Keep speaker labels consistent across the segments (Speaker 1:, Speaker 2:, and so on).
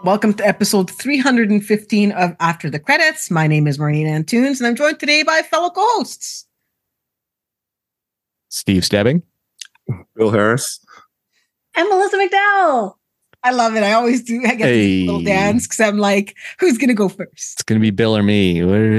Speaker 1: Welcome to episode 315 of After the Credits. My name is Marina Antunes, and I'm joined today by fellow co-hosts.
Speaker 2: Steve Stebbing.
Speaker 3: Bill Harris.
Speaker 4: And Melissa McDowell.
Speaker 1: I love it. I always do. I get this little dance because I'm like, who's going to go first?
Speaker 2: It's going to be Bill or me.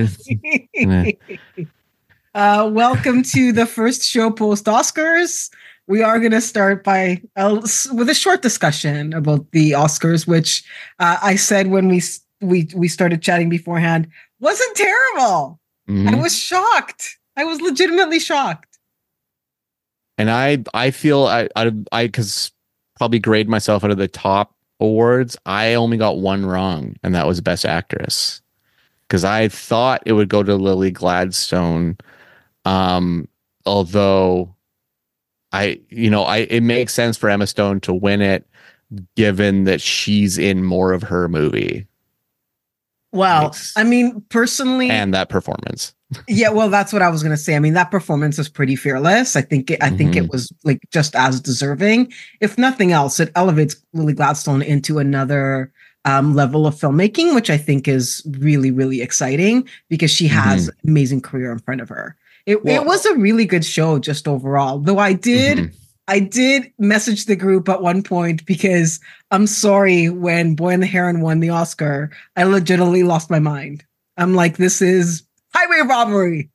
Speaker 1: Welcome to the first show post-Oscars. We are going to start with a short discussion about the Oscars, which I said when we started chatting beforehand wasn't terrible. Mm-hmm. I was shocked. I was legitimately shocked.
Speaker 2: And I feel I because probably grade myself out of the top awards. I only got one wrong, and that was Best Actress, because I thought it would go to Lily Gladstone, although. It makes sense for Emma Stone to win it, given that she's in more of her movie.
Speaker 1: Well, I mean, personally,
Speaker 2: and that performance.
Speaker 1: Yeah, well, that's what I was going to say. I mean, that performance is pretty fearless. I think it was like just as deserving. If nothing else, it elevates Lily Gladstone into another level of filmmaking, which I think is really, really exciting because she has an amazing career in front of her. It was a really good show just overall, though I did message the group at one point because I'm sorry, when Boy and the Heron won the Oscar, I legitimately lost my mind. I'm like, this is highway robbery.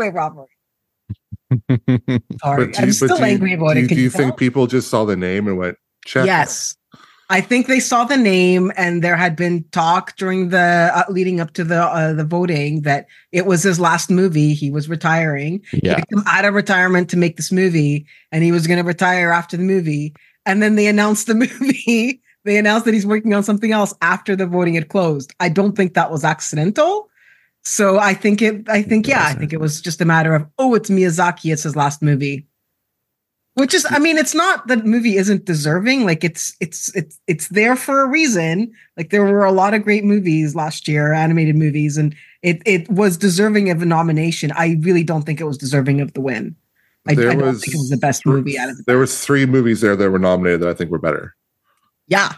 Speaker 1: Sorry, I'm still angry about it.
Speaker 3: Do you think people just saw the name and went, check?
Speaker 1: Yes. I think they saw the name, and there had been talk during the leading up to the voting that it was his last movie. He was retiring.
Speaker 2: Yeah.
Speaker 1: He had come out of retirement to make this movie, and he was going to retire after the movie. And then they announced the movie. They announced that he's working on something else after the voting had closed. I don't think that was accidental. So I think it was just a matter of, it's Miyazaki. It's his last movie. Which is, I mean, it's not that the movie isn't deserving. Like it's there for a reason. Like there were a lot of great movies last year, animated movies, and it was deserving of a nomination. I really don't think it was deserving of the win. I don't think it was the best movie out of it.
Speaker 3: There was 3 movies there that were nominated that I think were better.
Speaker 1: Yeah.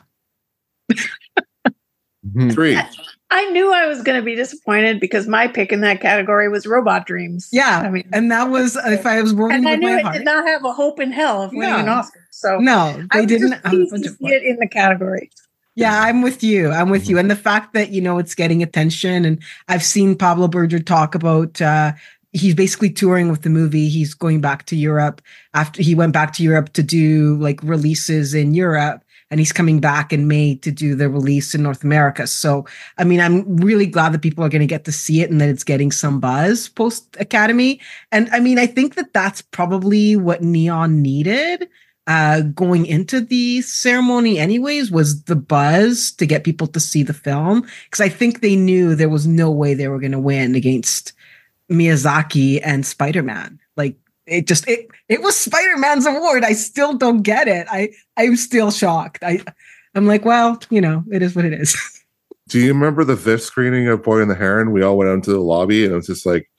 Speaker 3: 3.
Speaker 4: I knew I was going to be disappointed because my pick in that category was Robot Dreams.
Speaker 1: Yeah, I mean, and that was if I was working with my heart.
Speaker 4: And I knew it did not have a hope in hell of winning an Oscar. So
Speaker 1: no, they didn't.
Speaker 4: I was just see it in the category.
Speaker 1: Yeah, I'm with you. And the fact that it's getting attention, and I've seen Pablo Berger talk about. He's basically touring with the movie. He's going back to Europe after he went back to Europe to do like releases in Europe. And he's coming back in May to do the release in North America. So, I mean, I'm really glad that people are going to get to see it and that it's getting some buzz post-Academy. And I mean, I think that that's probably what Neon needed going into the ceremony anyways, was the buzz to get people to see the film. Because I think they knew there was no way they were going to win against Miyazaki and Spider-Man. Like, it was Spider-Man's award. I still don't get it. I'm still shocked. I'm like, well, it is what it is.
Speaker 3: Do you remember the fifth screening of Boy and the Heron? We all went out into the lobby and it was just like,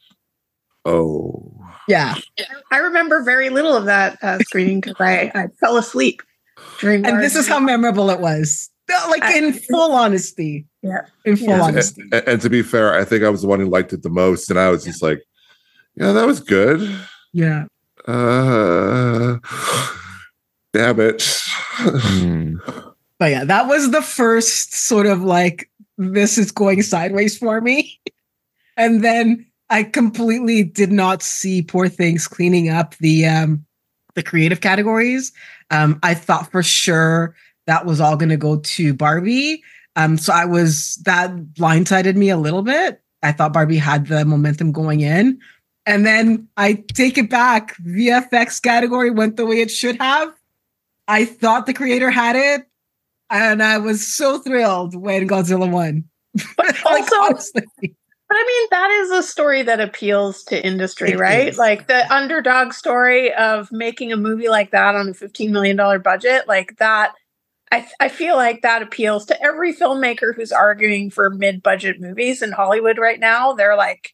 Speaker 3: oh.
Speaker 1: Yeah.
Speaker 4: I remember very little of that screening because I fell asleep during.
Speaker 1: And this is how memorable it was. Like in full honesty.
Speaker 4: Yeah.
Speaker 1: In full honesty.
Speaker 3: And to be fair, I think I was the one who liked it the most. And I was just like, yeah, that was good.
Speaker 1: Yeah.
Speaker 3: Damn it.
Speaker 1: But yeah, that was the first sort of like, this is going sideways for me. And then I completely did not see Poor Things cleaning up the creative categories. I thought for sure that was all going to go to Barbie. So that blindsided me a little bit. I thought Barbie had the momentum going in. And then I take it back. VFX category went the way it should have. I thought the creator had it. And I was so thrilled when Godzilla won.
Speaker 4: But honestly. But I mean, that is a story that appeals to industry, right? Like the underdog story of making a movie like that on a $15 million budget, like that. I feel like that appeals to every filmmaker who's arguing for mid-budget movies in Hollywood right now. They're like,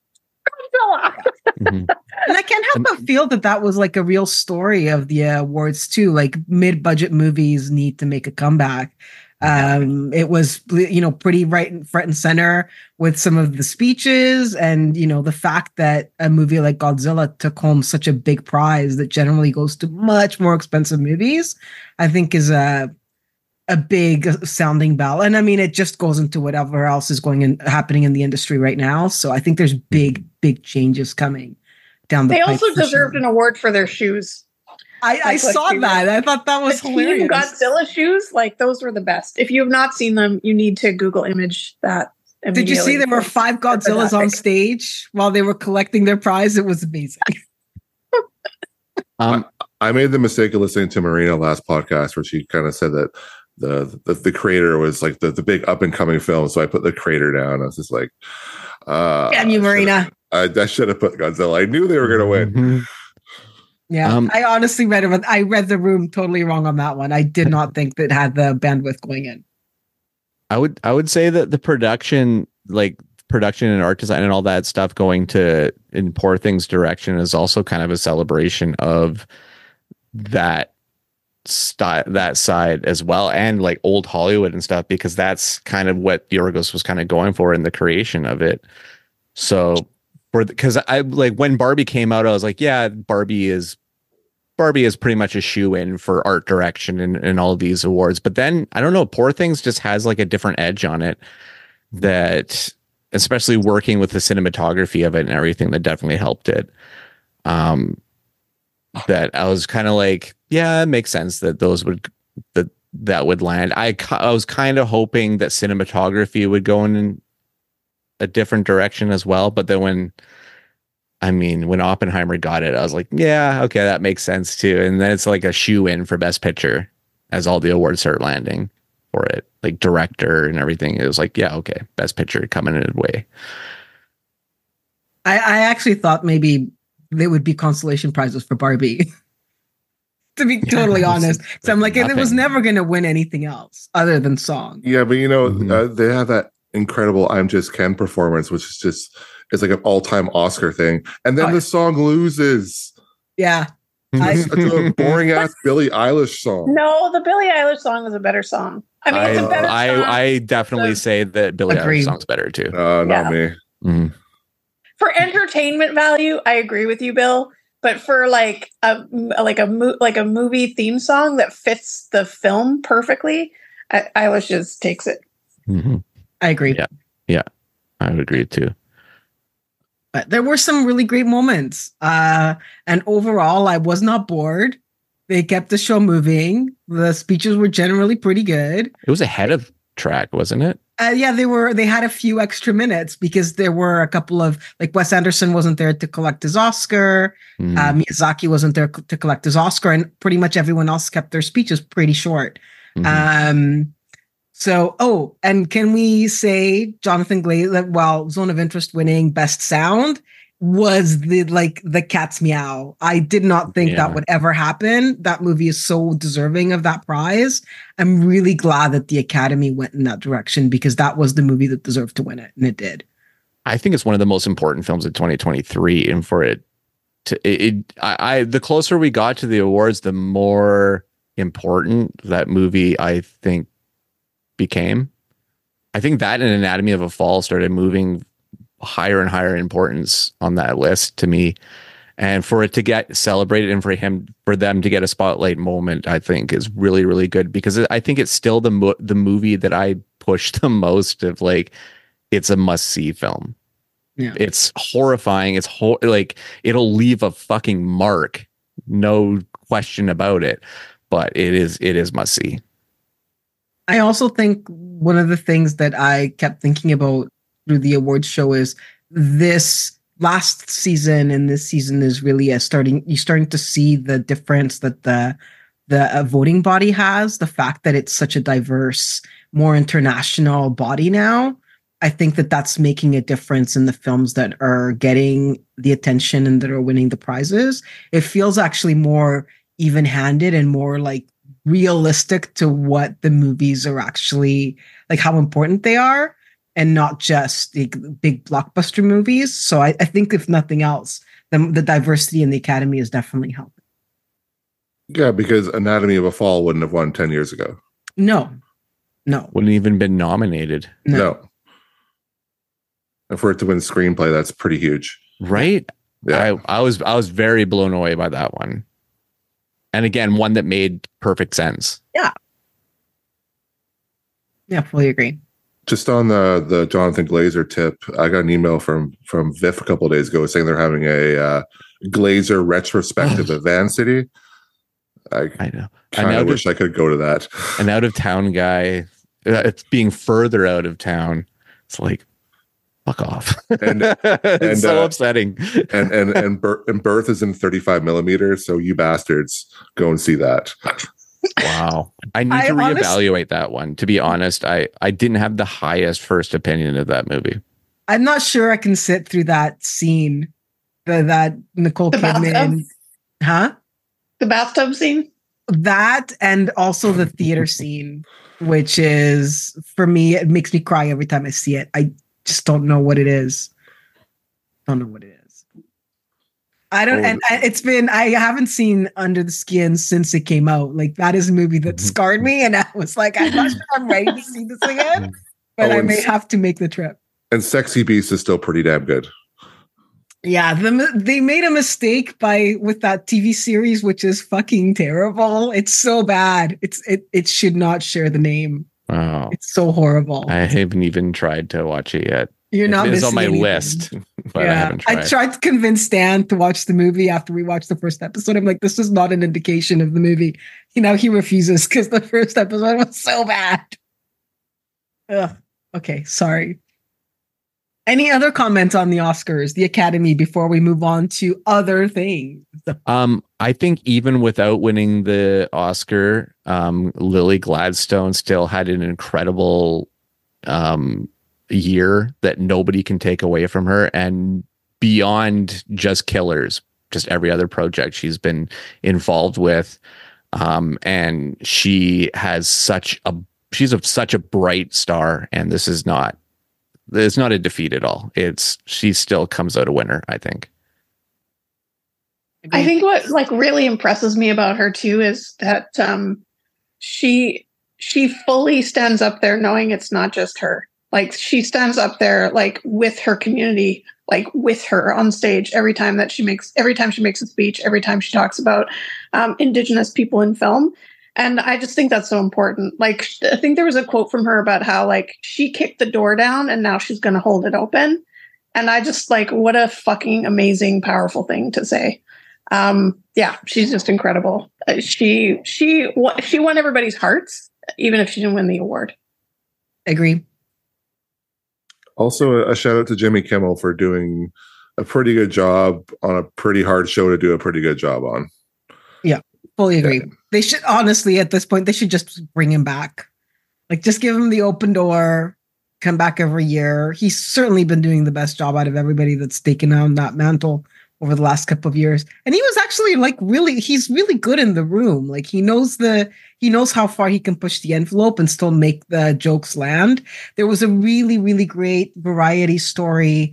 Speaker 1: And I can't help but feel that was like a real story of the awards too. Like mid-budget movies need to make a comeback. It was, pretty right in front and center with some of the speeches, and the fact that a movie like Godzilla took home such a big prize that generally goes to much more expensive movies, I think is a big sounding bell. And I mean, it just goes into whatever else is happening in the industry right now. So I think there's big changes coming down the
Speaker 4: pipe. They also
Speaker 1: sure.
Speaker 4: deserved an award for their shoes.
Speaker 1: I saw that. I thought that was hilarious.
Speaker 4: Team Godzilla shoes, like those were the best. If you have not seen them, you need to Google image that.
Speaker 1: Did you see there were 5 Godzillas on stage while they were collecting their prize? It was amazing.
Speaker 3: I made the mistake of listening to Marina last podcast where she kind of said that the creator was like the big up and coming film. So I put the creator down. I was just like,
Speaker 1: damn you, Marina.
Speaker 3: I should have put Godzilla. I knew they were going to win.
Speaker 2: Mm-hmm.
Speaker 1: Yeah, I honestly read it. I read The Room totally wrong on that one. I did not think that had the bandwidth going in.
Speaker 2: I would say that the production and art design and all that stuff going in Poor Things direction is also kind of a celebration of that side as well, and like old Hollywood and stuff, because that's kind of what Yorgos was kind of going for in the creation of it. So because I like when Barbie came out, I was like, yeah, Barbie is pretty much a shoe-in for art direction and all of these awards. But then I don't know, Poor Things just has like a different edge on it, that especially working with the cinematography of it and everything, that definitely helped it. That I was kind of like, yeah, it makes sense that that would land. I was kind of hoping that cinematography would go in a different direction as well, but then when Oppenheimer got it, I was like, yeah, okay, that makes sense too. And then it's like a shoe in for Best Picture as all the awards start landing for it, like director and everything. It was like, yeah, okay, Best Picture coming in a way.
Speaker 1: I actually thought maybe they would be consolation prizes for Barbie. To be totally honest. So I'm like, it was never going to win anything else other than song.
Speaker 3: Yeah, but they have that incredible I'm Just Ken performance, which is just, it's like an all-time Oscar thing. And then the song loses.
Speaker 1: Yeah.
Speaker 3: It's such a boring ass Billie Eilish song.
Speaker 4: No, the Billie Eilish song is a better song. I mean, it's a better song.
Speaker 2: I definitely say that Billie Eilish song's better too.
Speaker 3: Not me.
Speaker 2: Mm.
Speaker 4: For entertainment value, I agree with you, Bill. But for like a movie theme song that fits the film perfectly, Eilish just takes it.
Speaker 2: Mm-hmm.
Speaker 1: I agree.
Speaker 2: Yeah, I would agree too.
Speaker 1: But there were some really great moments. And overall, I was not bored. They kept the show moving. The speeches were generally pretty good.
Speaker 2: It was ahead of track, wasn't it?
Speaker 1: Yeah, they had a few extra minutes because there were a couple of, like, Wes Anderson wasn't there to collect his Oscar. Miyazaki wasn't there to collect his Oscar, and pretty much everyone else kept their speeches pretty short. Mm-hmm. And can we say Jonathan Glazer, while Zone of Interest winning Best Sound, was the cat's meow. I did not think that would ever happen. That movie is so deserving of that prize. I'm really glad that the Academy went in that direction, because that was the movie that deserved to win it, and it did.
Speaker 2: I think it's one of the most important films of 2023, and for it to the closer we got to the awards, the more important that movie I think became. I think that and Anatomy of a Fall started moving higher and higher importance on that list to me, and for it to get celebrated and for them to get a spotlight moment, I think is really, really good, because I think it's still the movie that I push the most of, like, it's a must-see film.
Speaker 1: Yeah.
Speaker 2: It's horrifying. It's like, it'll leave a fucking mark, no question about it, but it is must-see.
Speaker 1: I also think one of the things that I kept thinking about through the awards show is this last season and this season is really you're starting to see the difference that the voting body has, the fact that it's such a diverse, more international body now. I think that that's making a difference in the films that are getting the attention and that are winning the prizes. It feels actually more even-handed and more like realistic to what the movies are actually, like, how important they are, and not just the big blockbuster movies. So I think, if nothing else, the diversity in the Academy is definitely helping.
Speaker 3: Yeah, because Anatomy of a Fall wouldn't have won 10 years ago.
Speaker 1: No. No.
Speaker 2: Wouldn't even been nominated.
Speaker 3: No. And for it to win screenplay, that's pretty huge.
Speaker 2: Right?
Speaker 3: Yeah.
Speaker 2: I was very blown away by that one. And again, one that made perfect sense.
Speaker 1: Yeah. Yeah, fully agree.
Speaker 3: Just on the Jonathan Glazer tip, I got an email from VIF a couple of days ago saying they're having a Glazer retrospective at Van City. I
Speaker 2: know.
Speaker 3: kind of wish I could go to that.
Speaker 2: An out of town guy, it's being further out of town. It's like, fuck off.
Speaker 3: And
Speaker 2: it's so upsetting.
Speaker 3: And Birth is in 35 millimeters, so you bastards go and see that.
Speaker 2: Wow. I need to reevaluate that one. To be honest, I didn't have the highest first opinion of that movie.
Speaker 1: I'm not sure I can sit through that scene. That Nicole Kidman. Huh?
Speaker 4: The bathtub scene?
Speaker 1: That and also the theater scene, which is, for me, it makes me cry every time I see it. I just don't know what it is. Don't know what it is. I haven't seen Under the Skin since it came out. Like, that is a movie that scarred me, and I was like, I'm not sure I'm ready to see this again, but I may have to make the trip.
Speaker 3: And Sexy Beast is still pretty damn good.
Speaker 1: Yeah, they made a mistake with that TV series, which is fucking terrible. It's so bad. It should not share the name.
Speaker 2: Wow.
Speaker 1: It's so horrible.
Speaker 2: I haven't even tried to watch it yet.
Speaker 1: You're not missing
Speaker 2: It's on my
Speaker 1: anything.
Speaker 2: list, but
Speaker 1: yeah.
Speaker 2: I haven't tried.
Speaker 1: I tried to convince Stan to watch the movie after we watched the first episode. I'm like, this is not an indication of the movie. He refuses because the first episode was so bad. Ugh. Okay, sorry. Any other comments on the Oscars, the Academy, before we move on to other things?
Speaker 2: I think even without winning the Oscar, Lily Gladstone still had an incredible year that nobody can take away from her, and beyond just Killers, just every other project she's been involved with, and she's such a bright star, and it's not a defeat at all. She still comes out a winner, I think.
Speaker 4: I think what really impresses me about her too is that she fully stands up there knowing it's not just her. Like, she stands up there with her community, with her on stage every time she makes a speech, every time she talks about Indigenous people in film. And I just think that's so important. I think there was a quote from her about how she kicked the door down and now she's going to hold it open. And I just what a fucking amazing, powerful thing to say. Yeah, she's just incredible. She won everybody's hearts, even if she didn't win the award.
Speaker 1: Agree.
Speaker 3: Also, a shout out to Jimmy Kimmel for doing a pretty good job on a pretty hard show to do a pretty good job on.
Speaker 1: Yeah, fully agree. Yeah. They should, honestly, at this point, they should just bring him back. Just give him the open door, come back every year. He's certainly been doing the best job out of everybody that's taken on that mantle over the last couple of years. And he was actually he's really good in the room. He knows how far he can push the envelope and still make the jokes land. There was a really, really great variety story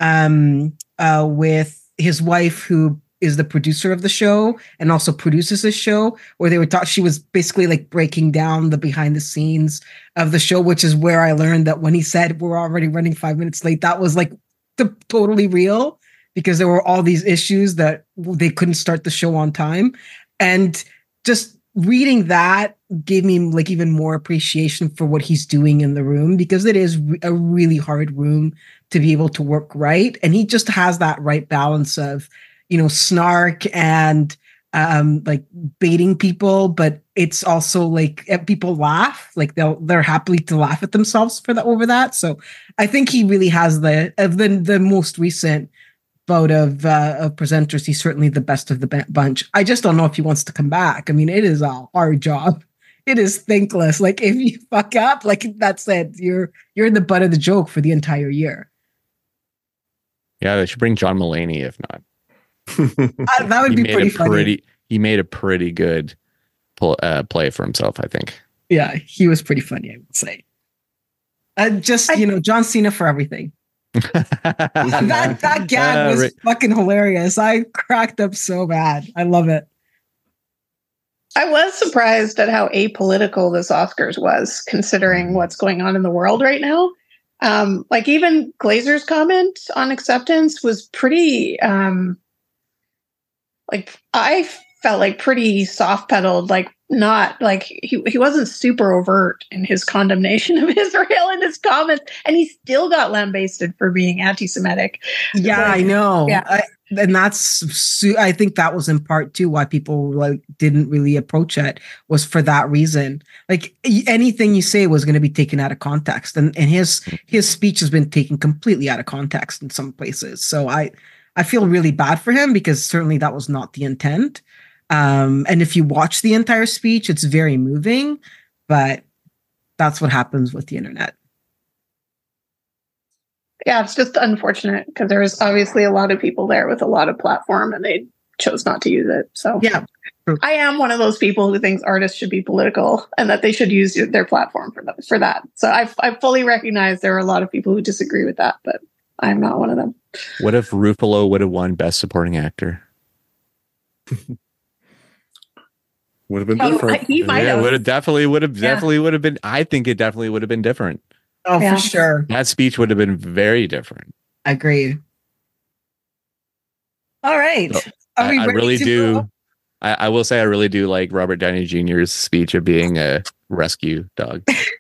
Speaker 1: with his wife, who is the producer of the show and also produces the show, where she was basically breaking down the behind the scenes of the show, which is where I learned that when he said we're already running 5 minutes late, that was totally real, because there were all these issues that they couldn't start the show on time. And just reading that gave me even more appreciation for what he's doing in the room, because it is a really hard room to be able to work right. And he just has that right balance of, snark and baiting people, but it's also people laugh, they're happy to laugh at themselves over that. So I think he really has the most recent bout of presenters. He's certainly the best of the bunch. I just don't know if he wants to come back. I mean, it is a hard job. It is thankless. If you fuck up, that's it. You're the butt of the joke for the entire year.
Speaker 2: Yeah, they should bring John Mulaney. If not,
Speaker 1: that would be pretty funny.
Speaker 2: He made a pretty good play for himself, I think.
Speaker 1: Yeah, he was pretty funny, I would say. John Cena for everything. that gag was fucking hilarious. I cracked up so bad. I love it.
Speaker 4: I was surprised at how apolitical this Oscars was, considering what's going on in the world right now. Like even Glazer's comment on acceptance was pretty, like I felt like pretty soft pedaled, like not like he wasn't super overt in his condemnation of Israel in his comments, and he still got lambasted for being anti-Semitic.
Speaker 1: Yeah,
Speaker 4: Like,
Speaker 1: I know.
Speaker 4: yeah.
Speaker 1: And I think that was in part too why people like didn't really approach it, was for that reason. Like anything you say was going to be taken out of context, and his speech has been taken completely out of context in some places. So I feel really bad for him, because certainly that was not the intent. And if you watch the entire speech, it's very moving, but that's what happens with the internet.
Speaker 4: Yeah, it's just unfortunate because there was obviously a lot of people there with a lot of platform and they chose not to use it. So
Speaker 1: yeah,
Speaker 4: I am one of those people who thinks artists should be political and that they should use their platform for that. So I fully recognize there are a lot of people who disagree with that, but I'm not one of them.
Speaker 2: What if Ruffalo would have won Best Supporting Actor?
Speaker 3: Would have been different.
Speaker 4: He might have.
Speaker 2: Definitely would have been. I think it definitely would have been different.
Speaker 1: Oh, yeah, for sure.
Speaker 2: That speech would have been very different.
Speaker 1: Agreed. All right.
Speaker 2: So, I really do. I will say I really do like Robert Downey Jr.'s speech of being a rescue dog.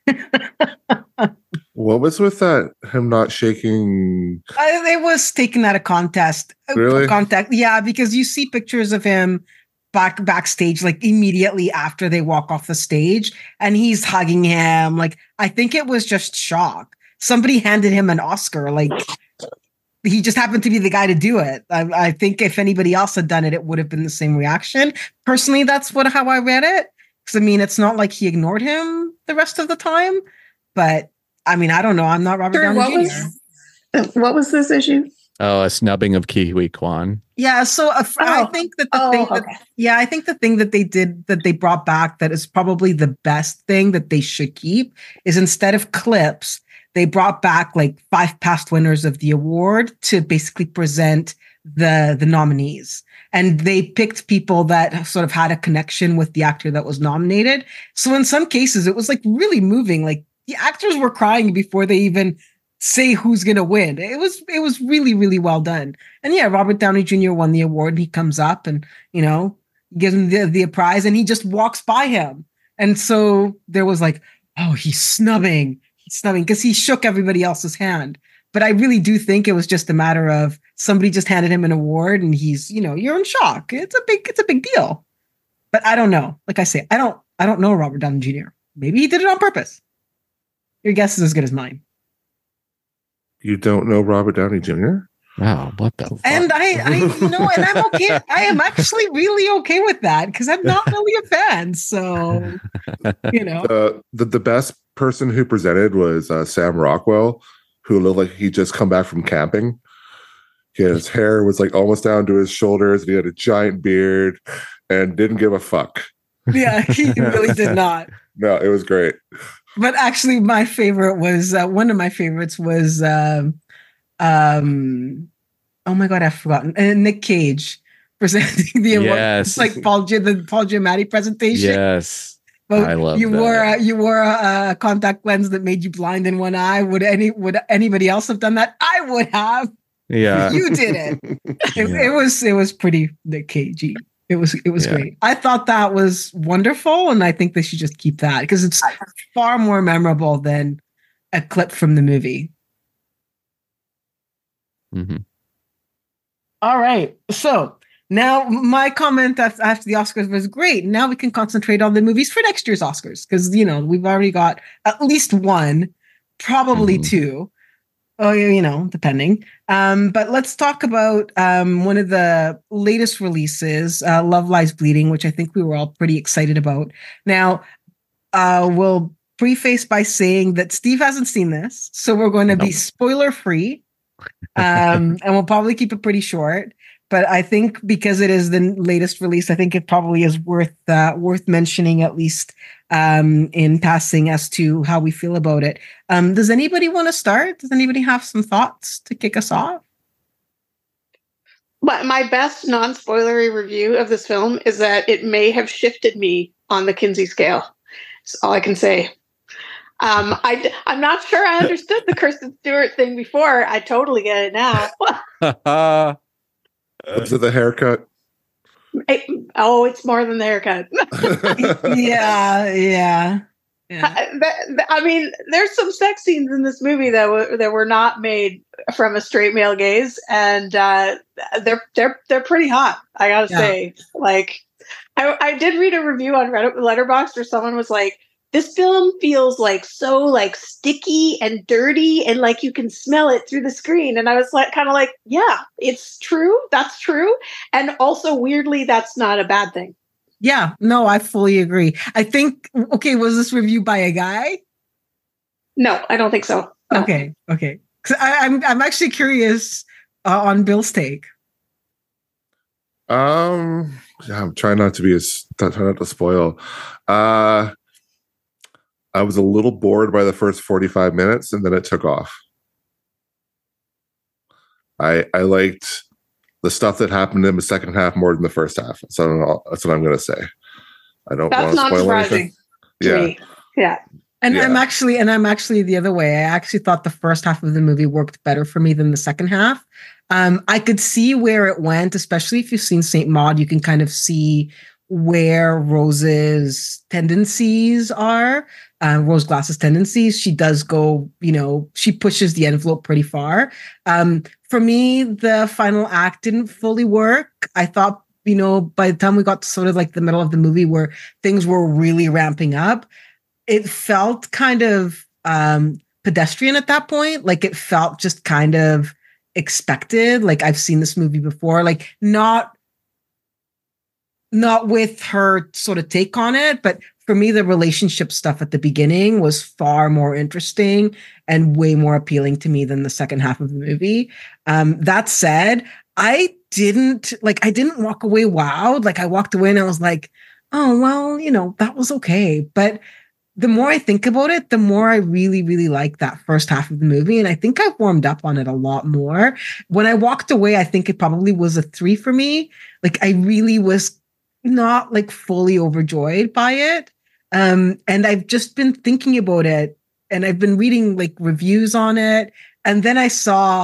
Speaker 3: What was with that? Him not shaking?
Speaker 1: It was taken out of context.
Speaker 3: Really?
Speaker 1: Yeah, because you see pictures of him backstage, like immediately after they walk off the stage, and he's hugging him. Like, I think it was just shock. Somebody handed him an Oscar. Like, he just happened to be the guy to do it. I think if anybody else had done it, it would have been the same reaction. Personally, that's how I read it. Because I mean, it's not like he ignored him the rest of the time. But I mean, I don't know. I'm not Robert Downey Jr.
Speaker 4: What was this issue?
Speaker 2: Oh, a snubbing of Ke Huy Quan.
Speaker 1: Yeah, so I think that I think the thing that they did, that they brought back, that is probably the best thing that they should keep, is instead of clips, they brought back like 5 past winners of the award to basically present the nominees. And they picked people that sort of had a connection with the actor that was nominated. So in some cases, it was like really moving. Like the actors were crying before they even say who's going to win. It was really, really well done. And yeah, Robert Downey Jr. won the award, and he comes up and, gives him the prize, and he just walks by him. And so there was like, oh, he's snubbing because he shook everybody else's hand. But I really do think it was just a matter of somebody just handed him an award, and he's, you're in shock. It's a big deal. But I don't know. Like I say, I don't know Robert Downey Jr. Maybe he did it on purpose. Your guess is as good as mine.
Speaker 3: You don't know Robert Downey Jr.?
Speaker 2: Wow, what the fuck?
Speaker 1: And and I'm okay. I am actually really okay with that, because I'm not really a fan. So,
Speaker 3: the best person who presented was Sam Rockwell, who looked like he just come back from camping. His hair was like almost down to his shoulders, and he had a giant beard and didn't give a fuck.
Speaker 1: Yeah, he really did not.
Speaker 3: No, it was great.
Speaker 1: But actually, my favorite was one of my favorites was oh my god, I've forgotten. Nick Cage presenting the award.
Speaker 2: Yes.
Speaker 1: It's like the Paul Giamatti presentation.
Speaker 2: Yes,
Speaker 1: but
Speaker 2: I love
Speaker 1: you
Speaker 2: that.
Speaker 1: You wore a contact lens that made you blind in one eye. Would anybody else have done that? I would have.
Speaker 2: Yeah,
Speaker 1: You did it. It was pretty Nick Cagey. It was great. I thought that was wonderful, and I think they should just keep that, because it's far more memorable than a clip from the movie.
Speaker 2: Mm-hmm.
Speaker 1: All right. So now my comment after the Oscars was great. Now we can concentrate on the movies for next year's Oscars, because we've already got at least one, probably two. Oh, depending. But let's talk about one of the latest releases, Love Lies Bleeding, which I think we were all pretty excited about. Now, we'll preface by saying that Steve hasn't seen this, so we're going to be spoiler free, and we'll probably keep it pretty short. But I think because it is the latest release, I think it probably is worth mentioning, at least in passing, as to how we feel about it. Does anybody want to start? Does anybody have some thoughts to kick us off?
Speaker 4: My best non-spoilery review of this film is that it may have shifted me on the Kinsey scale. That's all I can say. I'm not sure I understood the Kristen Stewart thing before. I totally get it now.
Speaker 3: Was it the haircut?
Speaker 4: It's more than the haircut.
Speaker 1: Yeah.
Speaker 4: I mean, there's some sex scenes in this movie that were not made from a straight male gaze, and they're pretty hot. I gotta say, like, I did read a review on Reddit Letterboxd where someone was like, "This film feels like so like sticky and dirty, and like you can smell it through the screen." And I was like, kind of like, yeah, it's true. That's true, and also weirdly, that's not a bad thing.
Speaker 1: Yeah, no, I fully agree. I think, okay, was this review by a guy?
Speaker 4: No, I don't think so. No.
Speaker 1: Okay. Because I'm actually curious on Bill's take.
Speaker 3: I'm trying not to spoil. I was a little bored by the first 45 minutes, and then it took off. I liked the stuff that happened in the second half more than the first half. So that's what I'm going to say. I don't want to spoil anything.
Speaker 4: To me. Yeah.
Speaker 1: And I'm actually the other way. I actually thought the first half of the movie worked better for me than the second half. I could see where it went, especially if you've seen Saint Maud. You can kind of see where Rose's tendencies are. Rose Glass's tendencies. She does go, she pushes the envelope pretty far. For me, the final act didn't fully work. I thought, by the time we got to sort of like the middle of the movie where things were really ramping up, it felt kind of pedestrian at that point. Like it felt just kind of expected. Like I've seen this movie before, like not with her sort of take on it, but for me, the relationship stuff at the beginning was far more interesting and way more appealing to me than the second half of the movie. That said, I didn't walk away wowed. Like I walked away and I was like, oh, well, that was okay. But the more I think about it, the more I really, really like that first half of the movie. And I think I've warmed up on it a lot more. When I walked away, I think it probably was a 3 for me. Like I really was not like fully overjoyed by it. And I've just been thinking about it and I've been reading like reviews on it. And then I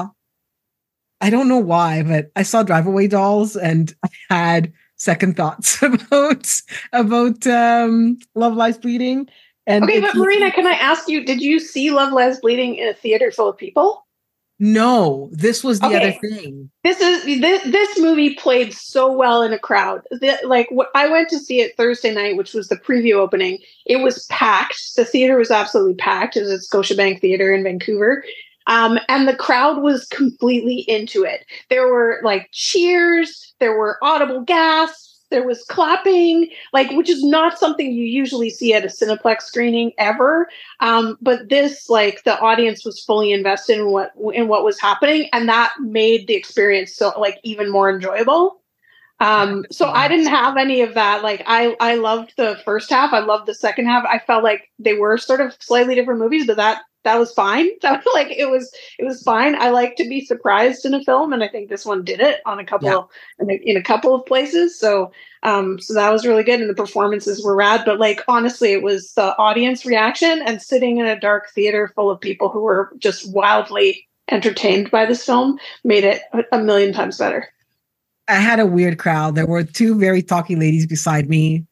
Speaker 1: don't know why, but I saw Drive Away Dolls and I had second thoughts about Love Lies Bleeding. And
Speaker 4: okay, but Marina, can I ask you, did you see Love Lies Bleeding in a theater full of people?
Speaker 1: No, this was the other thing.
Speaker 4: This movie played so well in a crowd. I went to see it Thursday night, which was the preview opening. It was packed. The theater was absolutely packed. It was at Scotiabank Theatre in Vancouver. And the crowd was completely into it. There were like cheers, there were audible gasps, there was clapping, which is not something you usually see at a Cineplex screening ever. But this, the audience was fully invested in what was happening, and that made the experience so even more enjoyable. So I didn't have any of that. I loved the first half. I loved the second half. I felt like they were sort of slightly different movies, but that was fine. It was fine. I like to be surprised in a film, and I think this one did it on a couple in a couple of places. So that was really good, and the performances were rad. But honestly, it was the audience reaction and sitting in a dark theater full of people who were just wildly entertained by this film made it a million times better.
Speaker 1: I had a weird crowd. There were 2 very talky ladies beside me,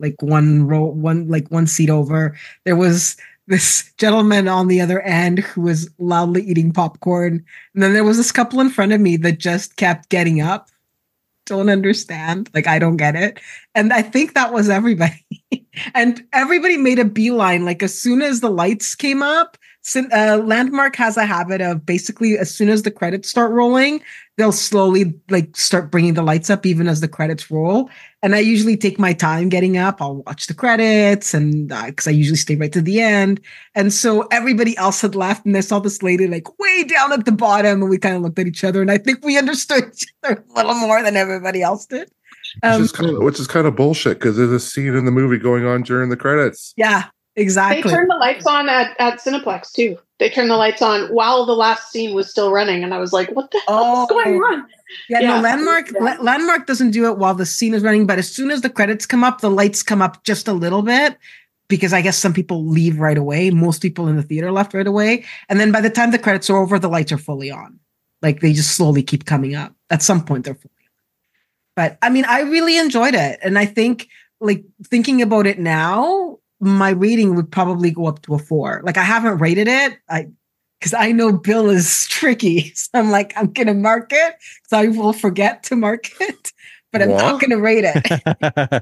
Speaker 1: one seat over. There was this gentleman on the other end who was loudly eating popcorn. And then there was this couple in front of me that just kept getting up. Don't understand. I don't get it. And I think that was everybody. And everybody made a beeline. As soon as the lights came up, Landmark has a habit of basically as soon as the credits start rolling, they'll slowly start bringing the lights up even as the credits roll. And I usually take my time getting up. I'll watch the credits and because I usually stay right to the end. And so everybody else had left and I saw this lady way down at the bottom and we kind of looked at each other and I think we understood each other a little more than everybody else did.
Speaker 3: Which is kind of bullshit because there's a scene in the movie going on during the credits.
Speaker 1: Yeah. Exactly.
Speaker 4: They turned the lights on at Cineplex too. They turned the lights on while the last scene was still running, and I was like, "What the hell is going on?"
Speaker 1: Yeah, no, Landmark doesn't do it while the scene is running, but as soon as the credits come up, the lights come up just a little bit because I guess some people leave right away. Most people in the theater left right away, and then by the time the credits are over, the lights are fully on. Like they just slowly keep coming up. At some point, they're fully on. But I mean, I really enjoyed it, and I think, like, thinking about it now, my rating would probably go up to a 4. Like I haven't rated it, because I know Bill is tricky. So I'm like, I'm gonna mark it, so I will forget to mark it, but I'm not gonna rate it.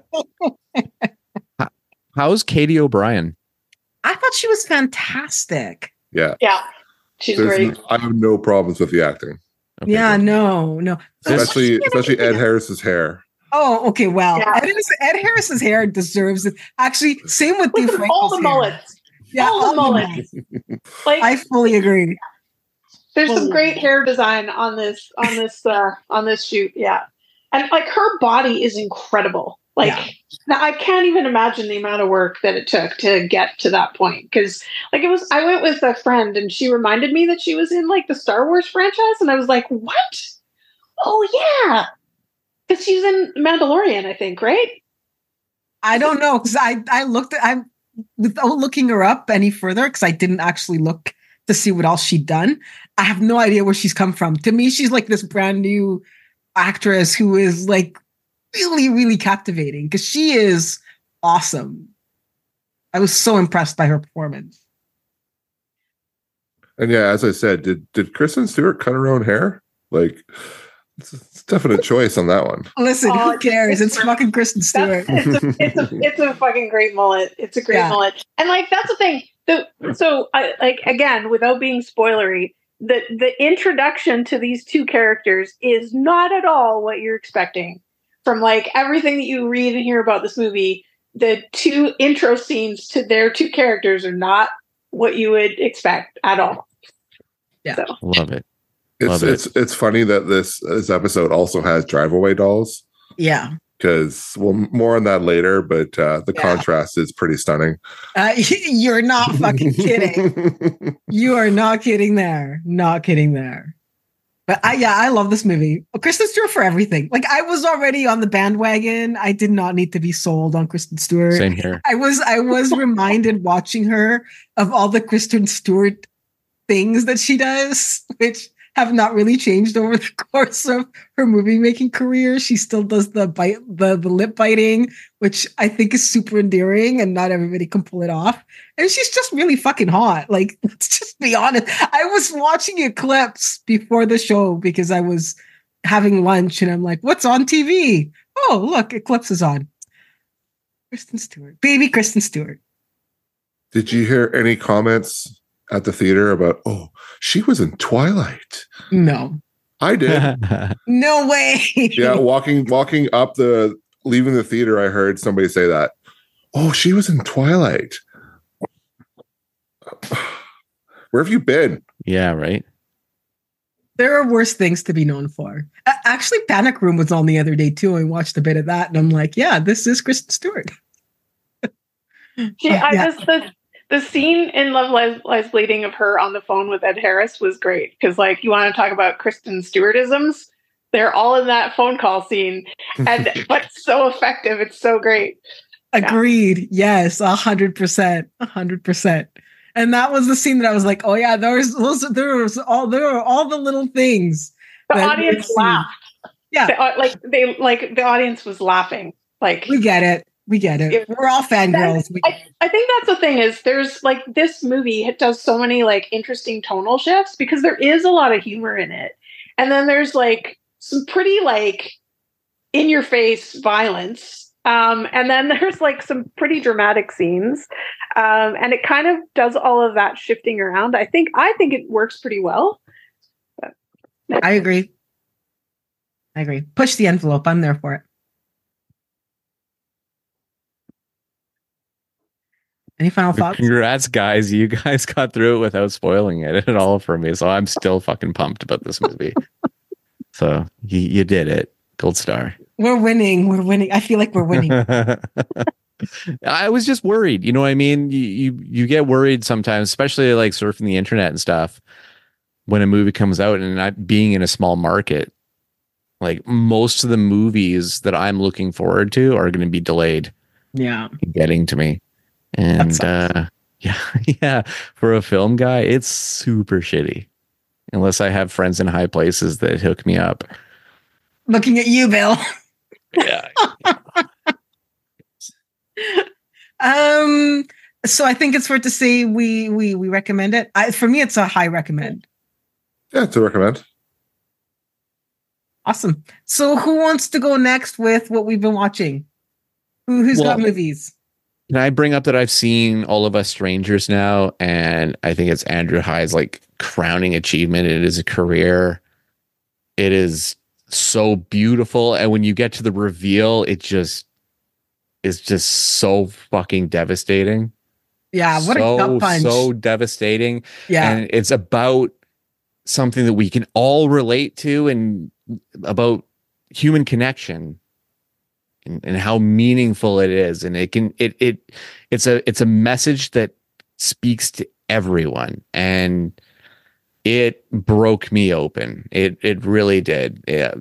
Speaker 2: How's Katie O'Brien?
Speaker 1: I thought she was fantastic.
Speaker 3: Yeah.
Speaker 4: She's great.
Speaker 3: I have no problems with the acting.
Speaker 2: Okay,
Speaker 1: yeah,
Speaker 2: good.
Speaker 1: no.
Speaker 3: Especially Ed Harris's hair.
Speaker 1: Oh, okay. Well,
Speaker 4: Yeah.
Speaker 1: Ed Harris's hair deserves it. Actually, same with Dave Franco's
Speaker 4: all the
Speaker 1: hair.
Speaker 4: mullets.
Speaker 1: Yeah,
Speaker 4: all the mullets. Like
Speaker 1: I fully agree.
Speaker 4: there's some great hair design on this shoot. Yeah, and like her body is incredible. Like now I can't even imagine the amount of work that it took to get to that point. Because like I went with a friend and she reminded me that she was in like the Star Wars franchise, and I was like, what? Oh yeah. Because she's in Mandalorian, I think, right?
Speaker 1: I don't know, because I looked at, without looking her up any further, because I didn't actually look to see what else she'd done. I have no idea where she's come from. To me, she's like this brand new actress who is like really, really captivating because she is awesome. I was so impressed by her performance.
Speaker 3: And yeah, as I said, did Kristen Stewart cut her own hair? Like, it's a definite choice on that one.
Speaker 1: Listen, who cares? It's fucking Kristen Stewart.
Speaker 4: It's a fucking great mullet. It's a great mullet. And like that's the thing. So I like, again, without being spoilery, the introduction to these two characters is not at all what you're expecting from like everything that you read and hear about this movie. The two intro scenes to their two characters are not what you would expect at all.
Speaker 1: Yeah,
Speaker 4: so.
Speaker 2: Love it.
Speaker 3: It's funny that this episode also has drive-away dolls.
Speaker 1: Yeah.
Speaker 3: Because more on that later, but the contrast is pretty stunning.
Speaker 1: You're not fucking kidding. You are not kidding there. Not kidding there. But I love this movie. Kristen Stewart for everything. Like I was already on the bandwagon. I did not need to be sold on Kristen Stewart.
Speaker 2: Same here.
Speaker 1: I was reminded watching her of all the Kristen Stewart things that she does, which have not really changed over the course of her movie making career. She still does the lip biting, which I think is super endearing and not everybody can pull it off. And she's just really fucking hot. Like, let's just be honest. I was watching Eclipse before the show because I was having lunch and I'm like, what's on TV? Oh, look, Eclipse is on. Kristen Stewart. Baby Kristen Stewart.
Speaker 3: Did you hear any comments at the theater about, oh, she was in Twilight?
Speaker 1: No.
Speaker 3: I did.
Speaker 1: No way.
Speaker 3: Yeah, walking up leaving the theater, I heard somebody say that. Oh, she was in Twilight. Where have you been?
Speaker 2: Yeah, right.
Speaker 1: There are worse things to be known for. Actually, Panic Room was on the other day too. I watched a bit of that and I'm like, yeah, this is Kristen Stewart.
Speaker 4: The scene in Love Lies Bleeding of her on the phone with Ed Harris was great because, like, you want to talk about Kristen Stewartisms? They're all in that phone call scene, but so effective. It's so great.
Speaker 1: Agreed. Yeah. Yes, 100%. 100%. And that was the scene that I was like, oh yeah, there were all the little things.
Speaker 4: The audience laughed.
Speaker 1: Yeah,
Speaker 4: the audience was laughing. Like
Speaker 1: we get it. We're all fangirls.
Speaker 4: I think that's the thing is there's like this movie, it does so many like interesting tonal shifts because there is a lot of humor in it. And then there's like some pretty like in your face violence. And then there's like some pretty dramatic scenes. And it kind of does all of that shifting around. I think it works pretty well.
Speaker 1: I agree. Push the envelope. I'm there for it. Any final thoughts?
Speaker 2: Congrats, guys. You guys got through it without spoiling it at all for me. So I'm still fucking pumped about this movie. So you did it. Gold star.
Speaker 1: We're winning. I feel like we're winning.
Speaker 2: I was just worried. You know what I mean? You get worried sometimes, especially like surfing the internet and stuff when a movie comes out, and not being in a small market. Like most of the movies that I'm looking forward to are going to be delayed.
Speaker 1: Yeah.
Speaker 2: Getting to me. And yeah, for a film guy, it's super shitty. Unless I have friends in high places that hook me up.
Speaker 1: Looking at you, Bill.
Speaker 2: Yeah.
Speaker 1: So I think it's fair to say we recommend it. For me, it's a high recommend.
Speaker 3: Yeah, to recommend.
Speaker 1: Awesome. So who wants to go next with what we've been watching? Who's got movies?
Speaker 2: Can I bring up that I've seen All of Us Strangers now, and I think it's Andrew High's like crowning achievement in his career. It is so beautiful, and when you get to the reveal, it just is just so fucking devastating.
Speaker 1: Yeah, what a gut punch.
Speaker 2: So devastating.
Speaker 1: Yeah.
Speaker 2: And it's about something that we can all relate to, and about human connection and how meaningful it is. And it's a message that speaks to everyone. And it broke me open. It really did.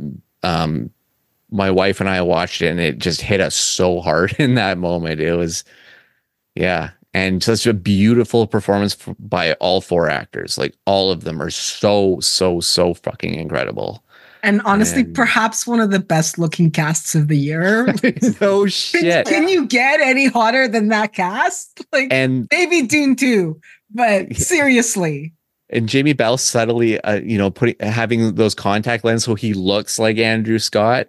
Speaker 2: My wife and I watched it, and it just hit us so hard in that moment. It was, yeah. And such a beautiful performance by all four actors. Like all of them are so fucking incredible.
Speaker 1: And honestly, perhaps one of the best looking casts of the year.
Speaker 2: No shit.
Speaker 1: Can you get any hotter than that cast? Like, and maybe Dune 2, but seriously.
Speaker 2: And Jamie Bell subtly, having those contact lenses so he looks like Andrew Scott.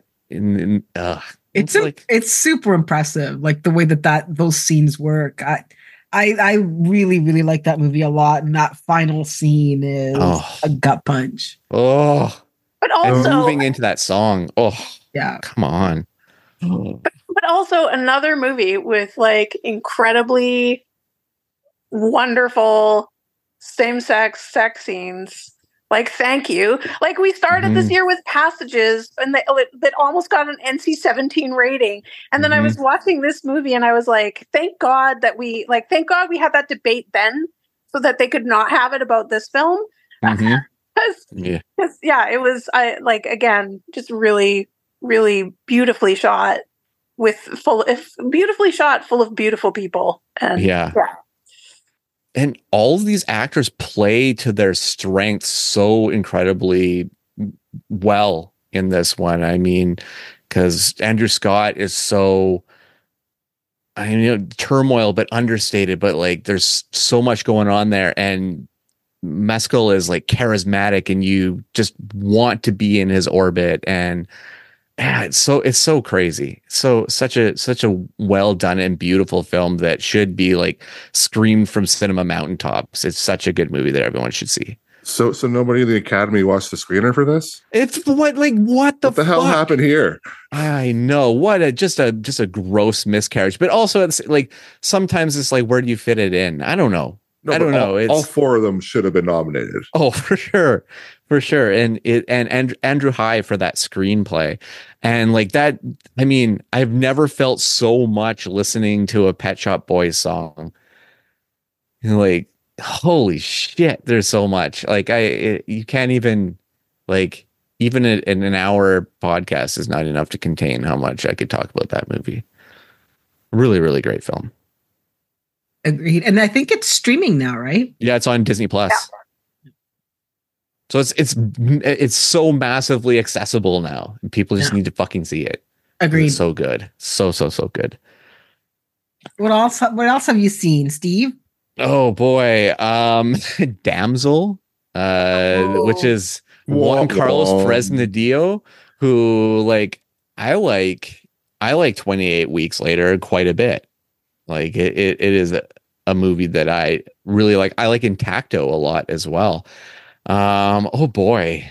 Speaker 1: It's super impressive, like the way that those scenes work. I really, really like that movie a lot, and that final scene is a gut punch.
Speaker 2: Oh,
Speaker 4: but also
Speaker 2: moving into that song. Oh,
Speaker 1: yeah,
Speaker 2: come on.
Speaker 4: But also another movie with like incredibly wonderful same-sex sex scenes. Like, thank you. Like, we started this year with Passages, and that almost got an NC-17 rating. And then I was watching this movie, and I was like, thank God we had that debate then, so that they could not have it about this film. It was, again, just really, really beautifully shot full of beautiful people. And yeah.
Speaker 2: And all of these actors play to their strengths so incredibly well in this one. I mean, because Andrew Scott is so, turmoil, but understated, but like there's so much going on there. And Mescal is like charismatic, and you just want to be in his orbit. And it's so crazy. Such a well done and beautiful film that should be like screamed from cinema mountaintops. It's such a good movie that everyone should see.
Speaker 3: So nobody in the Academy watched the screener for this?
Speaker 2: It's what the
Speaker 3: hell happened here?
Speaker 2: I know, just a gross miscarriage. But also it's like sometimes it's like, where do you fit it in? I don't know. I don't know.
Speaker 3: All four of them should have been nominated.
Speaker 2: Oh, for sure. And Andrew High for that screenplay. And like that, I mean, I've never felt so much listening to a Pet Shop Boys song. Like, holy shit, there's so much. Like you can't even, like, even in an hour podcast is not enough to contain how much I could talk about that movie. Really, really great film.
Speaker 1: Agreed. And I think it's streaming now, right?
Speaker 2: Yeah, it's on Disney Plus. Yeah. So it's so massively accessible now. People just need to fucking see it.
Speaker 1: Agreed.
Speaker 2: It's so good. So good.
Speaker 1: What else have you seen, Steve?
Speaker 2: Oh boy. Damsel, which is Juan Carlos Fresnadillo, who like I like 28 Weeks Later quite a bit. Like it is a movie that I really like. I like Intacto a lot as well. Oh boy,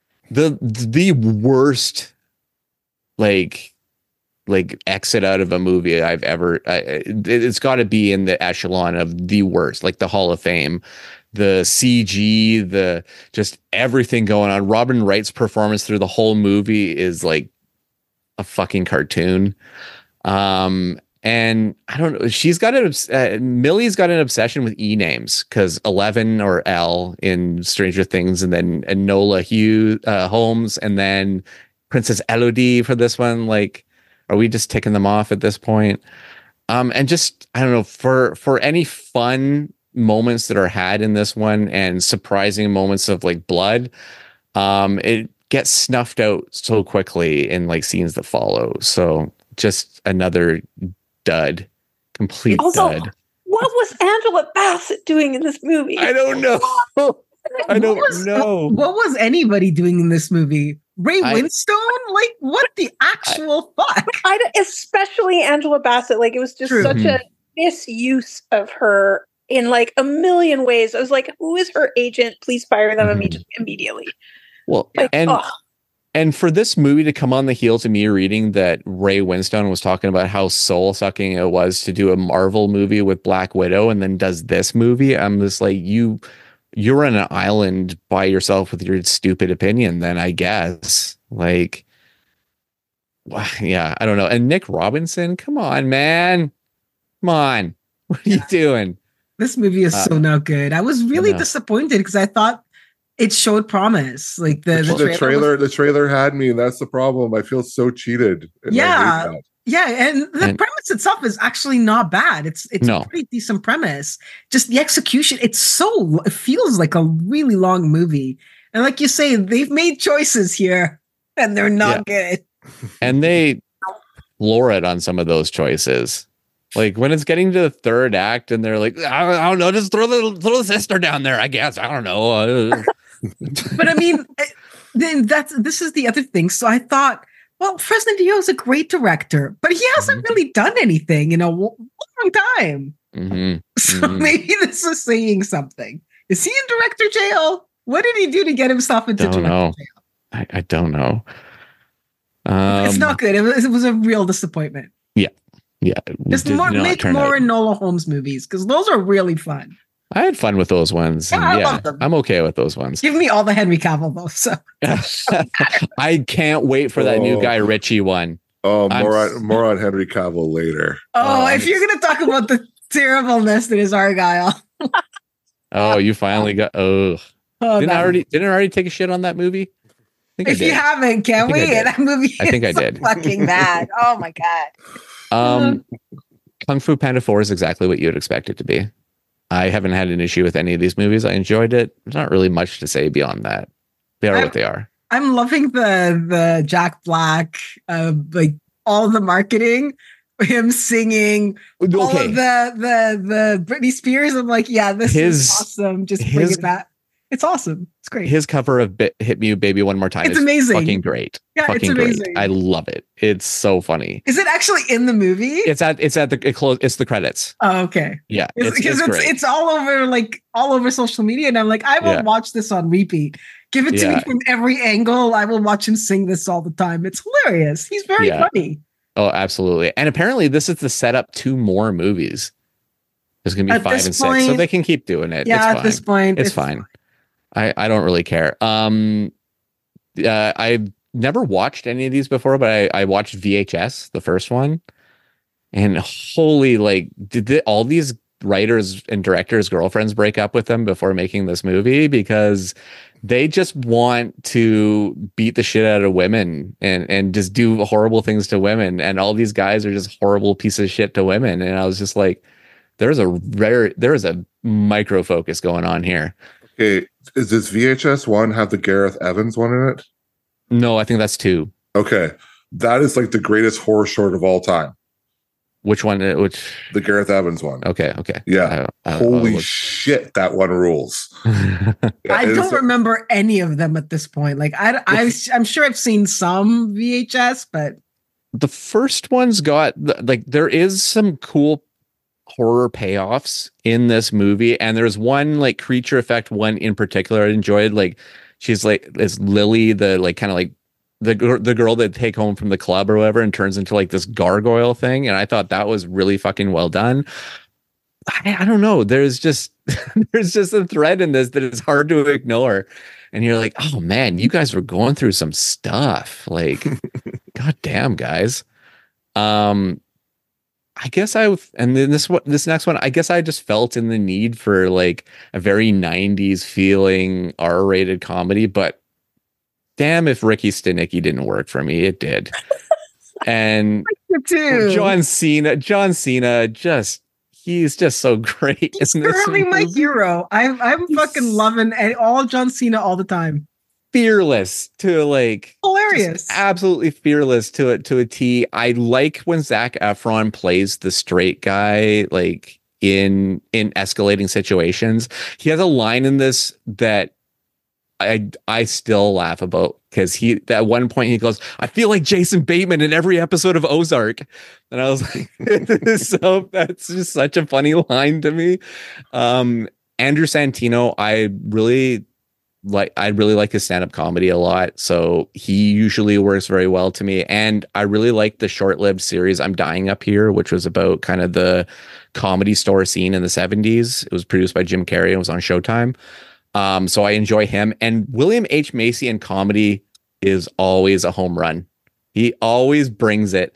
Speaker 2: the worst like exit out of a movie I've ever. It's got to be in the echelon of the worst, like the Hall of Fame. The CG, the just everything going on. Robin Wright's performance through the whole movie is like a fucking cartoon. And I don't know. Millie's got an obsession with names because 11 or L in Stranger Things, and then Enola Holmes, and then Princess Elodie for this one. Like, are we just ticking them off at this point? And just, I don't know, for any fun moments that are had in this one and surprising moments of like blood, it gets snuffed out so quickly in like scenes that follow. So just another dud, complete dud.
Speaker 5: What was Angela Bassett doing in this movie?
Speaker 2: I don't know. I don't know.
Speaker 1: What was anybody doing in this movie? Ray Winstone? Like, what the actual fuck?
Speaker 5: Especially Angela Bassett. Like, it was just such a misuse of her in like a million ways. I was like, who is her agent? Please fire them immediately.
Speaker 2: Well, like, and for this movie to come on the heels of me reading that Ray Winstone was talking about how soul-sucking it was to do a Marvel movie with Black Widow and then does this movie, I'm just like, you're on an island by yourself with your stupid opinion then, I guess. Like, yeah, I don't know. And Nick Robinson, come on, man. Come on. What are you doing?
Speaker 1: This movie is so not good. I was really disappointed because I thought it showed promise. Like the
Speaker 3: trailer had me, and that's the problem. I feel so cheated.
Speaker 1: Yeah, and the premise itself is actually not bad. It's a pretty decent premise. Just the execution, it feels like a really long movie. And like you say, they've made choices here, and they're not good.
Speaker 2: And they lure it on some of those choices. Like when it's getting to the third act, and they're like, I don't know, just throw the sister down there. I guess I don't know.
Speaker 1: But I mean, then this is the other thing. So I thought, well, Fresnadillo is a great director, but he hasn't really done anything in a long time. So maybe this is saying something. Is he in director jail? What did he do to get himself into director jail?
Speaker 2: I don't know.
Speaker 1: It's not good. It was a real disappointment.
Speaker 2: Yeah.
Speaker 1: Just make more Enola Holmes movies because those are really fun.
Speaker 2: I had fun with those ones.
Speaker 1: Yeah, I love them.
Speaker 2: I'm okay with those ones.
Speaker 1: Give me all the Henry Cavill though. So
Speaker 2: I can't wait for that new Guy Ritchie one.
Speaker 3: Oh, more on Henry Cavill later.
Speaker 1: If you're gonna talk about the terribleness that is Argyle.
Speaker 2: You finally got didn't I already take a shit on that movie?
Speaker 1: If you haven't, can we? That movie
Speaker 2: I think I did.
Speaker 1: Fucking bad. Oh my god.
Speaker 2: Kung Fu Panda 4 is exactly what you would expect it to be. I haven't had an issue with any of these movies. I enjoyed it. There's not really much to say beyond that. They are what they are.
Speaker 1: I'm loving the Jack Black, like all the marketing, him singing, all of the Britney Spears. I'm like, yeah, this is awesome. Just bring it back. It's awesome. It's great.
Speaker 2: His cover of Hit Me Baby One More Time
Speaker 1: it's amazing.
Speaker 2: Fucking great.
Speaker 1: Yeah,
Speaker 2: fucking
Speaker 1: it's amazing.
Speaker 2: Great. I love it. It's so funny.
Speaker 1: Is it actually in the movie?
Speaker 2: It's the credits.
Speaker 1: Oh, okay.
Speaker 2: Yeah.
Speaker 1: It's all over social media. And I'm like, I will watch this on repeat. Give it to me from every angle. I will watch him sing this all the time. It's hilarious. He's very funny.
Speaker 2: Oh, absolutely. And apparently this is the setup 2 more movies. There's going to be 5 and 6. So they can keep doing it.
Speaker 1: Yeah, at this point.
Speaker 2: It's fine. I don't really care. I've never watched any of these before, but I watched VHS, the first one, and holy, like, did all these writers and directors' girlfriends break up with them before making this movie? Because they just want to beat the shit out of women and just do horrible things to women. And all these guys are just horrible pieces of shit to women. And I was just like, there is a micro focus going on here.
Speaker 3: Okay, is this VHS one have the Gareth Evans one in it?
Speaker 2: No, I think that's 2.
Speaker 3: Okay, that is like the greatest horror short of all time.
Speaker 2: Which one?
Speaker 3: The Gareth Evans one.
Speaker 2: Okay.
Speaker 3: Yeah. Holy shit, that one rules.
Speaker 1: I don't remember any of them at this point. Like I'm sure I've seen some VHS, but
Speaker 2: the first one's got like there is some cool horror payoffs in this movie, and there's one like creature effect one in particular I enjoyed. Like she's like is Lily, the like kind of like the girl that take home from the club or whatever, and turns into like this gargoyle thing, and I thought that was really fucking well done. I don't know, there's just a thread in this that is hard to ignore, and you're like, oh man, you guys were going through some stuff, like god damn guys. guess and then this next one, I guess I just felt in the need for like a very 90s feeling R-rated comedy, but damn if Ricky Stenicki didn't work for me. It did. And John Cena, he's just so great.
Speaker 1: He's currently my hero. I'm fucking loving all John Cena all the time.
Speaker 2: Fearless to like
Speaker 1: hilarious,
Speaker 2: absolutely fearless to a T. I like when Zac Efron plays the straight guy, like in escalating situations. He has a line in this that I still laugh about, because at one point he goes, "I feel like Jason Bateman in every episode of Ozark," and I was like, so that's just such a funny line to me. Andrew Santino, I really like his stand-up comedy a lot, so he usually works very well to me. And I really like the short-lived series I'm Dying Up Here, which was about kind of the Comedy Store scene in the 70s. It was produced by Jim Carrey and was on Showtime. So I enjoy him. And William H. Macy in comedy is always a home run. He always brings it,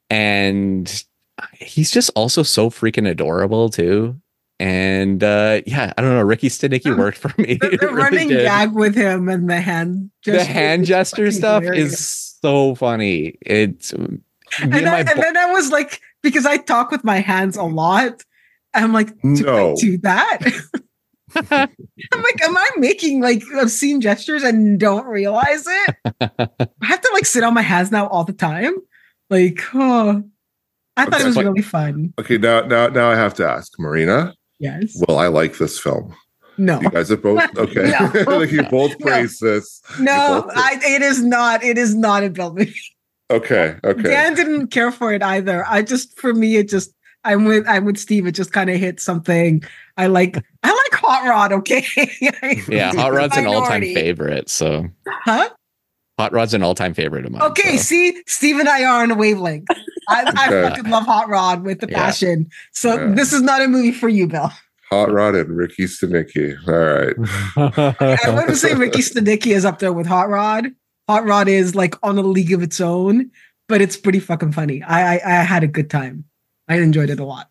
Speaker 2: and he's just also so freaking adorable too. And yeah, I don't know. Ricky Stenicki worked for me.
Speaker 1: The really running gag with him and the hand
Speaker 2: gesture stuff
Speaker 1: hilarious.
Speaker 2: is so funny. It's
Speaker 1: and then I was like, because I talk with my hands a lot, I'm like, I do that? I'm like, am I making like obscene gestures and don't realize it? I have to like sit on my hands now all the time. Like, I thought it was really fun.
Speaker 3: Okay, now I have to ask, Marina.
Speaker 1: Yes.
Speaker 3: Will I like this film?
Speaker 1: No.
Speaker 3: You guys are both okay. Like you both praise this.
Speaker 1: No, it is not. It is not a Bill movie.
Speaker 3: Okay.
Speaker 1: Dan didn't care for it either. For me, it just. I'm with Steve. It just kind of hit something. I like Hot Rod. Okay.
Speaker 2: Yeah, Hot Rod's an all-time favorite. So.
Speaker 1: Huh?
Speaker 2: Hot Rod's an all-time favorite of mine.
Speaker 1: Okay, see, Steve and I are on a wavelength. I fucking love Hot Rod with the passion. So this is not a movie for you, Bill.
Speaker 3: Hot Rod and Ricky Stenicki. All
Speaker 1: right. I wouldn't say Ricky Stenicki is up there with Hot Rod. Hot Rod is like on a league of its own, but it's pretty fucking funny. I had a good time. I enjoyed it a lot.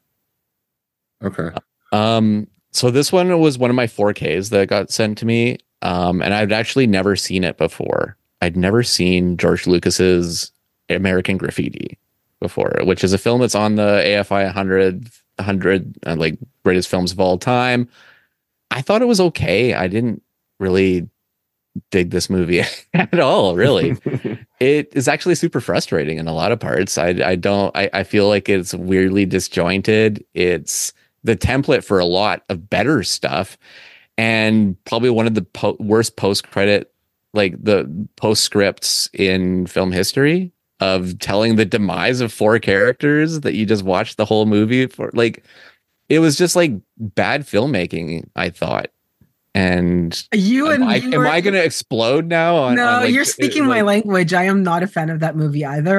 Speaker 3: Okay.
Speaker 2: So this one was one of my 4Ks that got sent to me. And I'd actually never seen it before. I'd never seen George Lucas's American Graffiti before, which is a film that's on the AFI 100 like greatest films of all time. I thought it was okay. I didn't really dig this movie at all, really. It is actually super frustrating in a lot of parts. I feel like it's weirdly disjointed. It's the template for a lot of better stuff, and probably one of the worst post-credit, like the postscripts in film history, of telling the demise of 4 characters that you just watched the whole movie for. Like, it was just like bad filmmaking, I thought. And am I going to explode now?
Speaker 1: No, you're speaking my language. I am not a fan of that movie either.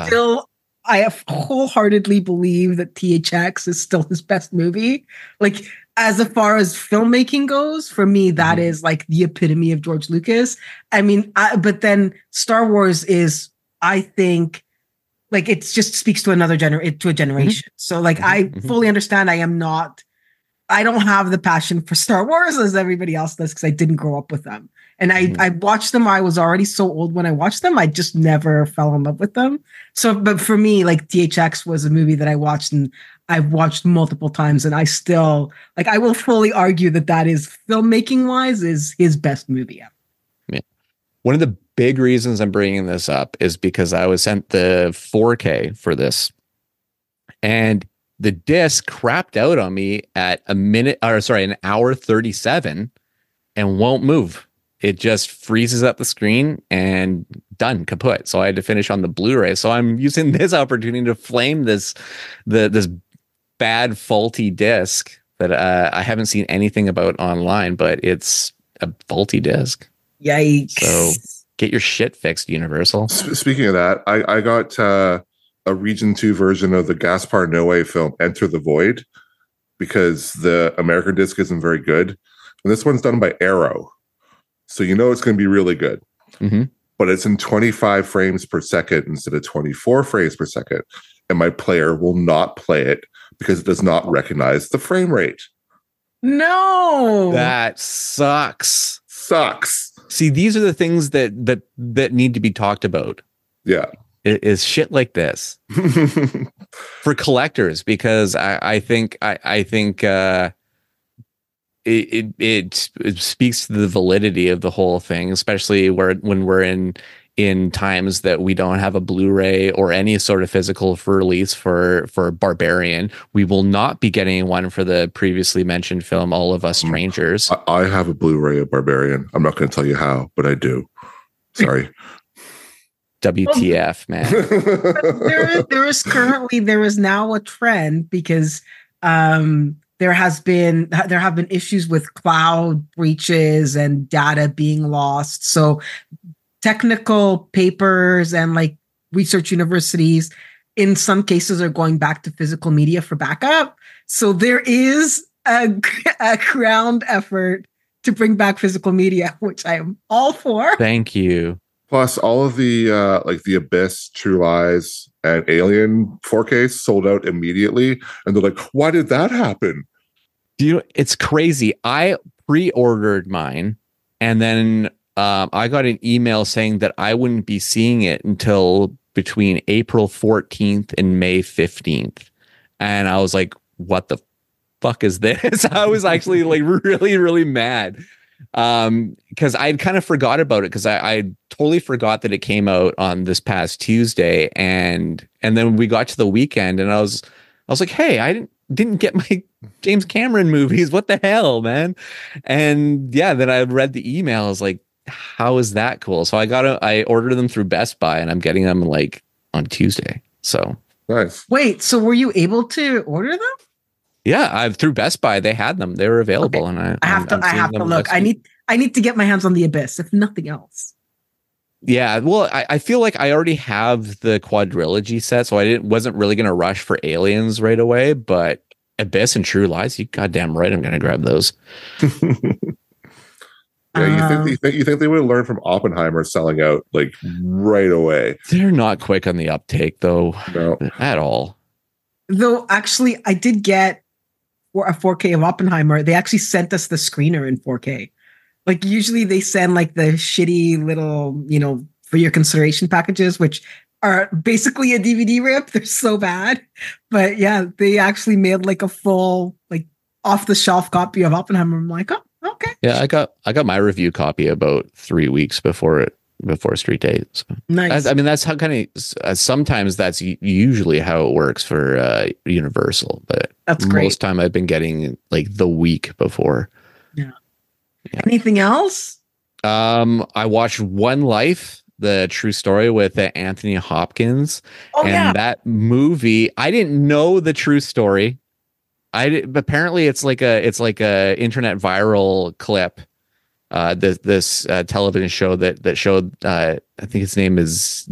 Speaker 1: I wholeheartedly believe that THX is still his best movie. Like, as far as filmmaking goes, for me, that is like the epitome of George Lucas. I mean, but then Star Wars is, I think, like, it just speaks to another generation. So like, I fully understand. I don't have the passion for Star Wars as everybody else does, because I didn't grow up with them. And I watched them. I was already so old when I watched them. I just never fell in love with them. So, but for me, like, THX was a movie that I watched, and I've watched multiple times, and I still, like, I will fully argue that is, filmmaking wise, is his best movie ever.
Speaker 2: Yeah. One of the big reasons I'm bringing this up is because I was sent the 4K for this, and the disc crapped out on me at an hour 37 and won't move. It just freezes up the screen and done, kaput. So I had to finish on the Blu-ray. So I'm using this opportunity to flame this bad, faulty disc that I haven't seen anything about online, but it's a faulty disc.
Speaker 1: Yikes.
Speaker 2: So get your shit fixed, Universal.
Speaker 3: Speaking of that, I got a Region 2 version of the Gaspar Noé film Enter the Void, because the American disc isn't very good. And this one's done by Arrow. So you know it's going to be really good. Mm-hmm. But it's in 25 frames per second instead of 24 frames per second. and my player will not play it because it does not recognize the frame rate.
Speaker 1: No,
Speaker 2: That sucks.
Speaker 3: Sucks.
Speaker 2: See, these are the things that need to be talked about.
Speaker 3: Yeah.
Speaker 2: It is shit like this for collectors, because I think it speaks to the validity of the whole thing, especially when we're in times that we don't have a Blu-ray or any sort of physical for release for Barbarian. We will not be getting one for the previously mentioned film All of Us Strangers.
Speaker 3: I have a Blu-ray of Barbarian. I'm not going to tell you how, but I do. Sorry.
Speaker 2: WTF, man.
Speaker 1: there is now a trend because there have been issues with cloud breaches and data being lost. So technical papers and like research universities in some cases are going back to physical media for backup. So there is a ground effort to bring back physical media, which I am all for.
Speaker 2: Thank you.
Speaker 3: Plus, all of the like the Abyss, True Lies, and Alien 4K sold out immediately, and they're like, "Why did that happen?"
Speaker 2: It's crazy. I pre-ordered mine, and then I got an email saying that I wouldn't be seeing it until between April 14th and May 15th, and I was like, "What the fuck is this?" I was actually like really, really mad. Because I'd kind of forgot about it, because I totally forgot that it came out on this past Tuesday, and then we got to the weekend, and I was like, hey, I didn't get my James Cameron movies. What the hell, man? And yeah, then I read the email. I was like, how is that cool? So I ordered them through Best Buy, and I'm getting them like on Tuesday. So
Speaker 3: nice.
Speaker 1: Wait, so were you able to order them?
Speaker 2: Yeah, through Best Buy, they had them. They were available,
Speaker 1: Okay.
Speaker 2: and
Speaker 1: I have to look. I need to get my hands on the Abyss, if nothing else.
Speaker 2: Yeah, well, I feel like I already have the quadrilogy set, so I wasn't really going to rush for Aliens right away. But Abyss and True Lies, you goddamn right, I'm going to grab those.
Speaker 3: Yeah, you think they would have learned from Oppenheimer selling out like right away?
Speaker 2: They're not quick on the uptake, though,
Speaker 3: No.
Speaker 2: at all.
Speaker 1: Though, actually, I did get a 4K of Oppenheimer. They actually sent us the screener in 4K. Like, usually they send like the shitty little, for your consideration packages, which are basically a DVD rip. They're so bad. But yeah, they actually made like a full, like off the shelf copy of Oppenheimer. I'm like, oh, okay.
Speaker 2: Yeah, I got my review copy about 3 weeks before Street Day. So.
Speaker 1: Nice.
Speaker 2: I mean, that's how kind of sometimes that's usually how it works for Universal, but
Speaker 1: that's great.
Speaker 2: Most time I've been getting like the week before.
Speaker 1: Yeah. Anything else?
Speaker 2: I watched One Life, the true story with Anthony Hopkins, that movie. I didn't know the true story. Apparently it's like a internet viral clip. This television show that showed I think his name is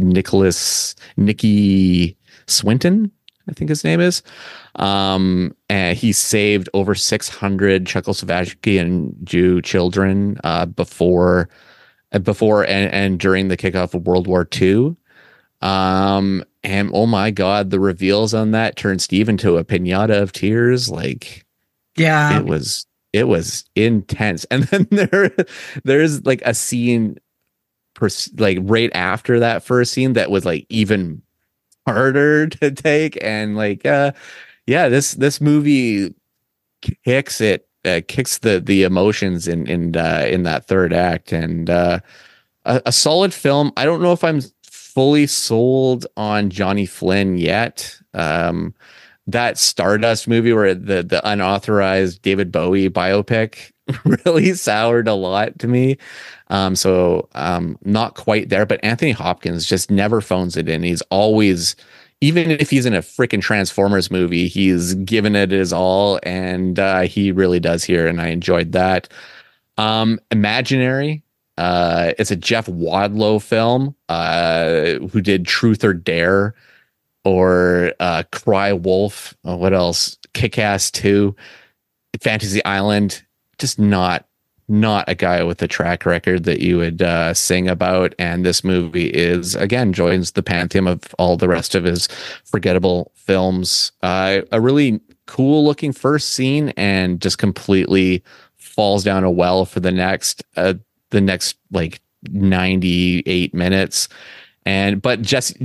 Speaker 2: Nicky Swinton, I think his name is. And he saved over 600 Czechoslovakian Jew children before and during the kickoff of World War II. And oh my God, the reveals on that turned Steve into a piñata of tears. Like,
Speaker 1: yeah,
Speaker 2: it was intense. And then there's like a scene like right after that first scene that was like even harder to take. And like, this movie kicks the emotions in that third act, and a solid film. I don't know if I'm fully sold on Johnny Flynn yet. That Stardust movie, where the unauthorized David Bowie biopic really soured a lot to me. So not quite there, but Anthony Hopkins just never phones it in. He's always, even if he's in a freaking Transformers movie, he's given it his all, and he really does here, and I enjoyed that. Imaginary. It's a Jeff Wadlow film, who did Truth or Dare, or Cry Wolf. What else? Kick-Ass 2, Fantasy Island. Just not not a guy with a track record that you would sing about. And this movie is, again, joins the pantheon of all the rest of his forgettable films. A really cool looking first scene, and just completely falls down a well for the next like 98 minutes. But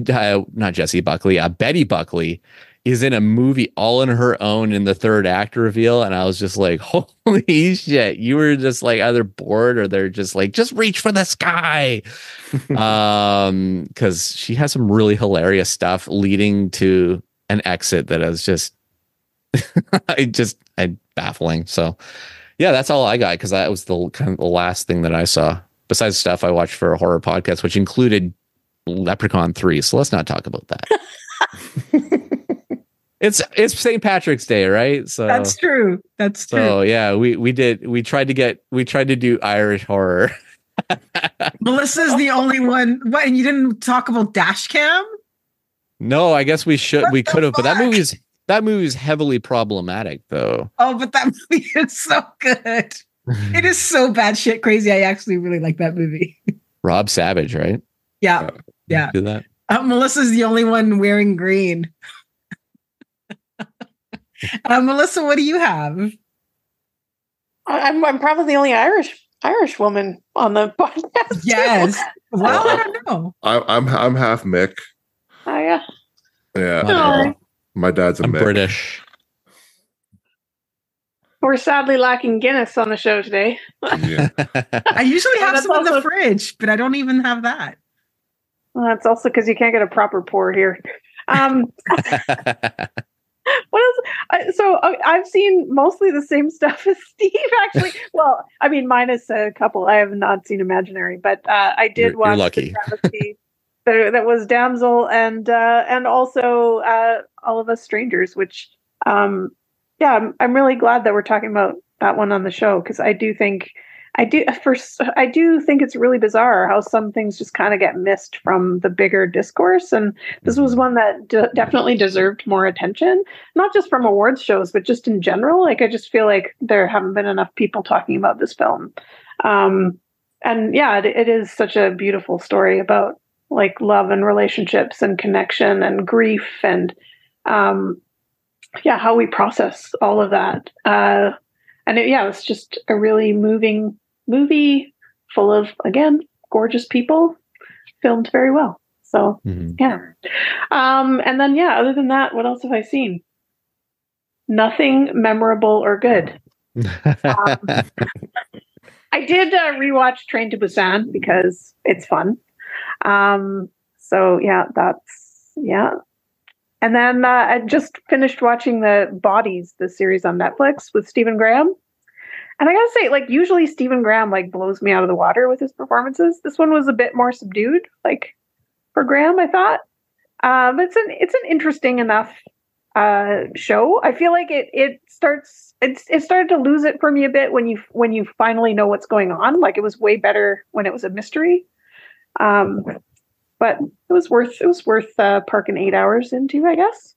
Speaker 2: Betty Buckley is in a movie all on her own in the third act reveal. And I was just like, holy shit, you were just like either bored or they're just like, just reach for the sky. Because she has some really hilarious stuff leading to an exit that is just, baffling. So yeah, that's all I got, because that was the kind of the last thing that I saw besides stuff I watched for a horror podcast, which included Leprechaun 3. So let's not talk about that. It's St. Patrick's Day, right? So
Speaker 1: that's true.
Speaker 2: So yeah, we tried to do Irish horror.
Speaker 1: Melissa's the only one. What? And you didn't talk about Dashcam?
Speaker 2: No, I guess we could have, but that movie is heavily problematic though.
Speaker 1: Oh, but that movie is so good. It is so batshit crazy. I actually really like that movie.
Speaker 2: Rob Savage, right?
Speaker 1: Yeah.
Speaker 2: Do that.
Speaker 1: Melissa's the only one wearing green. Melissa, what do you have?
Speaker 5: I'm probably the only Irish woman on the podcast.
Speaker 1: Yes. Well, I don't know.
Speaker 3: I'm half Mick.
Speaker 5: Oh yeah.
Speaker 3: Yeah.
Speaker 5: Oh.
Speaker 3: My dad's a
Speaker 2: I'm
Speaker 3: Mick.
Speaker 2: British.
Speaker 5: We're sadly lacking Guinness on the show today.
Speaker 3: Yeah.
Speaker 1: I usually have some in the fridge, but I don't even have that.
Speaker 5: Well, that's also because you can't get a proper pour here. What else? So I've seen mostly the same stuff as Steve, actually. Well, I mean, minus a couple. I have not seen Imaginary, but I did watch
Speaker 2: lucky.
Speaker 5: the travesty that was Damsel, and also All of Us Strangers, which I'm really glad that we're talking about that one on the show, because I do think it's really bizarre how some things just kind of get missed from the bigger discourse. And this was one that definitely deserved more attention, not just from awards shows, but just in general. Like, I just feel like there haven't been enough people talking about this film. And yeah, it is such a beautiful story about like love and relationships and connection and grief and, how we process all of that. It's just a really moving movie full of, again, gorgeous people, filmed very well. So yeah. And then other than that, what else have I seen? Nothing memorable or good. I did rewatch Train to Busan because it's fun. And then I just finished watching the Bodies, the series on Netflix with Stephen Graham. And I gotta say, like, usually Stephen Graham like blows me out of the water with his performances. This one was a bit more subdued, like, for Graham, I thought. It's an interesting enough show. I feel like it started to lose it for me a bit when you finally know what's going on. Like, it was way better when it was a mystery. But it was worth parking 8 hours into, I guess.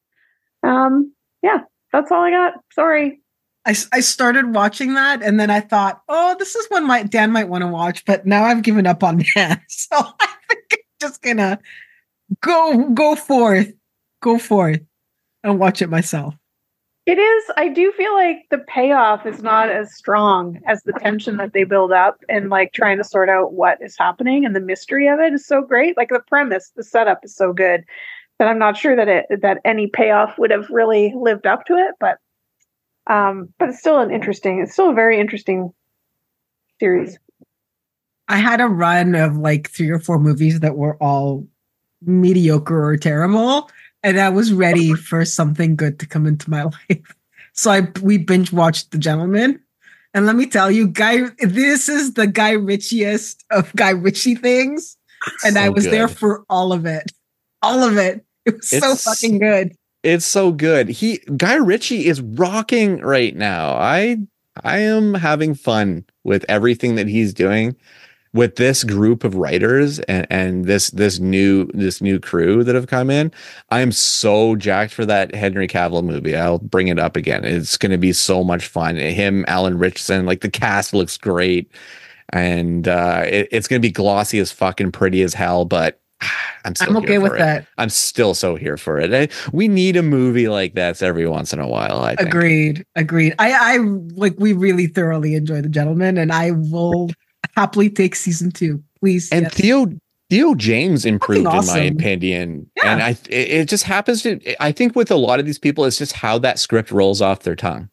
Speaker 5: That's all I got. Sorry.
Speaker 1: I started watching that, and then I thought, oh, this is one Dan might want to watch, but now I've given up on Dan. So I think I'm just gonna go forth and watch it myself.
Speaker 5: It is. I do feel like the payoff is not as strong as the tension that they build up and like trying to sort out what is happening, and the mystery of it is so great. Like, the premise, the setup is so good that I'm not sure that any payoff would have really lived up to it, but it's still a very interesting series.
Speaker 1: I had a run of like 3 or 4 movies that were all mediocre or terrible, and I was ready for something good to come into my life. So we binge watched The Gentleman, and let me tell you, this is the Guy Ritchie-est of Guy Ritchie things, and I was there for all of it. It was so fucking good.
Speaker 2: It's so good. Guy Ritchie is rocking right now. I am having fun with everything that he's doing. with this group of writers and this new crew that have come in, I am so jacked for that Henry Cavill movie. I'll bring it up again. It's going to be so much fun. Him, Alan Richardson, like the cast looks great, and it's going to be glossy as fucking pretty as hell. But I'm
Speaker 1: okay with that.
Speaker 2: I'm still so here for it. We need a movie like that every once in a while. I think.
Speaker 1: Agreed. I like. We really thoroughly enjoy The Gentleman, and I will happily take season 2, please.
Speaker 2: And
Speaker 1: yes.
Speaker 2: Theo James improved
Speaker 1: awesome.
Speaker 2: in my opinion.
Speaker 1: Yeah.
Speaker 2: And it just happens to, I think with a lot of these people, it's just how that script rolls off their tongue.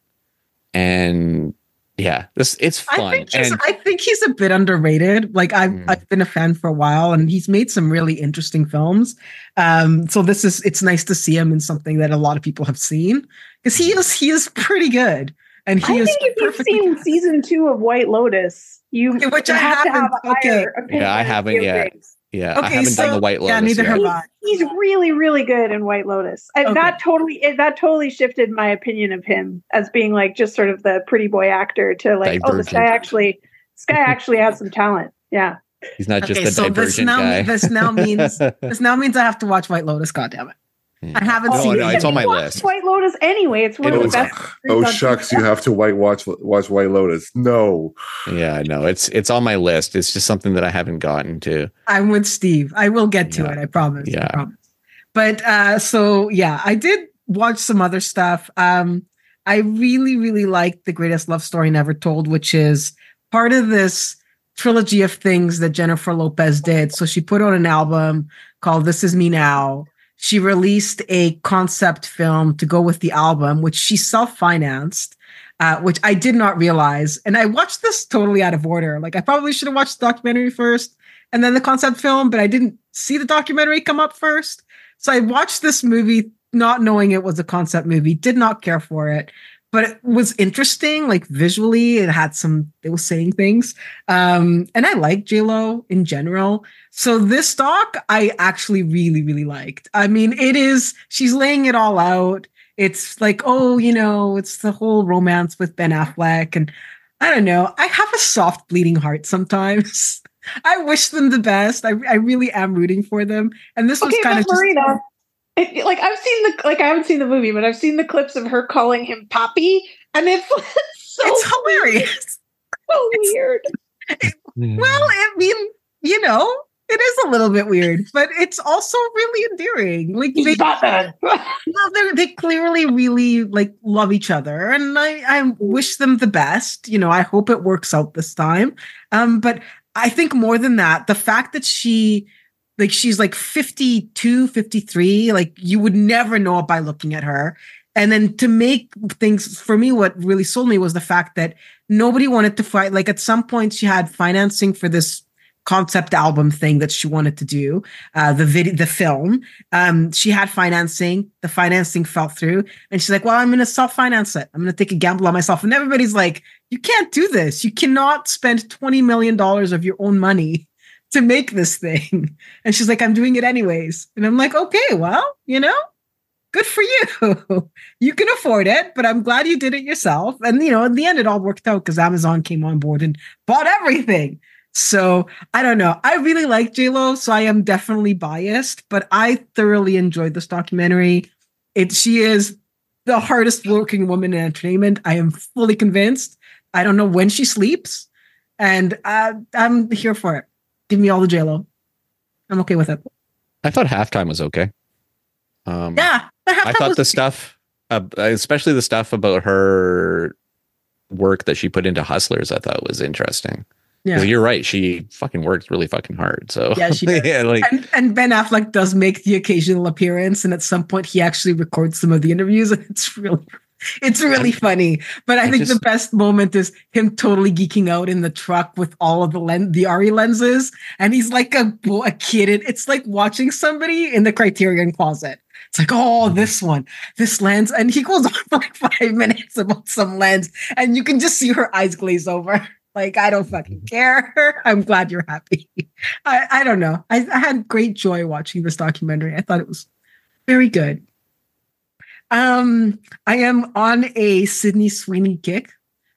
Speaker 2: And yeah, it's fun.
Speaker 1: I think he's a bit underrated. Like I've been a fan for a while, and he's made some really interesting films. So it's nice to see him in something that a lot of people have seen, because he is pretty good. And
Speaker 5: I think if you've seen season 2 of White Lotus,
Speaker 1: which I haven't.
Speaker 5: To have a higher opinion.
Speaker 2: Yeah, I haven't yet. Yeah, I haven't done the White Lotus.
Speaker 1: Yeah, neither have I.
Speaker 5: He's really, really good in White Lotus. That totally shifted my opinion of him as being like just sort of the pretty boy actor to like, this guy actually has some talent. Yeah,
Speaker 2: he's not just a divergent guy.
Speaker 1: This now means I have to watch White Lotus. God damn it. I haven't seen it.
Speaker 2: No, it's on my list.
Speaker 5: White Lotus anyway. It's one of the best.
Speaker 3: Oh shucks, you have to watch White Lotus. No.
Speaker 2: Yeah, no, it's on my list. It's just something that I haven't gotten to.
Speaker 1: I'm with Steve. I will get to it. I promise.
Speaker 2: Yeah.
Speaker 1: I promise. But so yeah, I did watch some other stuff. I really, really liked The Greatest Love Story Never Told, which is part of this trilogy of things that Jennifer Lopez did. So she put out an album called This Is Me Now. She released a concept film to go with the album, which she self-financed, which I did not realize. And I watched this totally out of order. Like I probably should have watched the documentary first and then the concept film, but I didn't see the documentary come up first. So I watched this movie not knowing it was a concept movie, did not care for it, but it was interesting. Like visually, it was saying things. And I like J-Lo in general. So this doc, I actually really, really liked. I mean, she's laying it all out. It's like, it's the whole romance with Ben Affleck. And I don't know, I have a soft bleeding heart sometimes. I wish them the best. I really am rooting for them. And this was kind of
Speaker 5: Marina, I haven't seen the movie, but I've seen the clips of her calling him Poppy. And it's
Speaker 1: it's hilarious.
Speaker 5: So weird.
Speaker 1: Well, I mean, it is a little bit weird, but it's also really endearing. Like they clearly really like love each other, and I wish them the best. I hope it works out this time. But I think more than that, the fact that she's like 52, 53, like you would never know it by looking at her. And then to make things, for me, what really sold me was the fact that nobody wanted to fight. Like at some point she had financing for this concept album thing that she wanted to do, the film. She had financing, the financing fell through, and she's like, well, I'm going to self-finance it. I'm going to take a gamble on myself. And everybody's like, you can't do this. You cannot spend $20 million of your own money to make this thing. And she's like, I'm doing it anyways. And I'm like, okay, well, good for you. You can afford it, but I'm glad you did it yourself. And, in the end, it all worked out because Amazon came on board and bought everything. So I don't know. I really like J-Lo, so I am definitely biased, but I thoroughly enjoyed this documentary. She is the hardest working woman in entertainment. I am fully convinced. I don't know when she sleeps, and I'm here for it. Give me all the J-Lo. I'm okay with it.
Speaker 2: I thought Halftime was okay.
Speaker 1: Yeah,
Speaker 2: I thought the stuff, especially the stuff about her work that she put into Hustlers, I thought was interesting. Yeah, you're right. She fucking works really fucking hard. So
Speaker 1: yeah, she does.
Speaker 2: Yeah,
Speaker 1: and Ben Affleck does make the occasional appearance, and at some point he actually records some of the interviews, and it's really funny. But I think the best moment is him totally geeking out in the truck with all of the ARRI lenses, and he's like a kid. It's like watching somebody in the Criterion Closet. It's like, oh, this lens, and he goes on for like 5 minutes about some lens, and you can just see her eyes glaze over. Like, I don't fucking care. I'm glad you're happy. I don't know. I had great joy watching this documentary. I thought it was very good. I am on a Sydney Sweeney kick.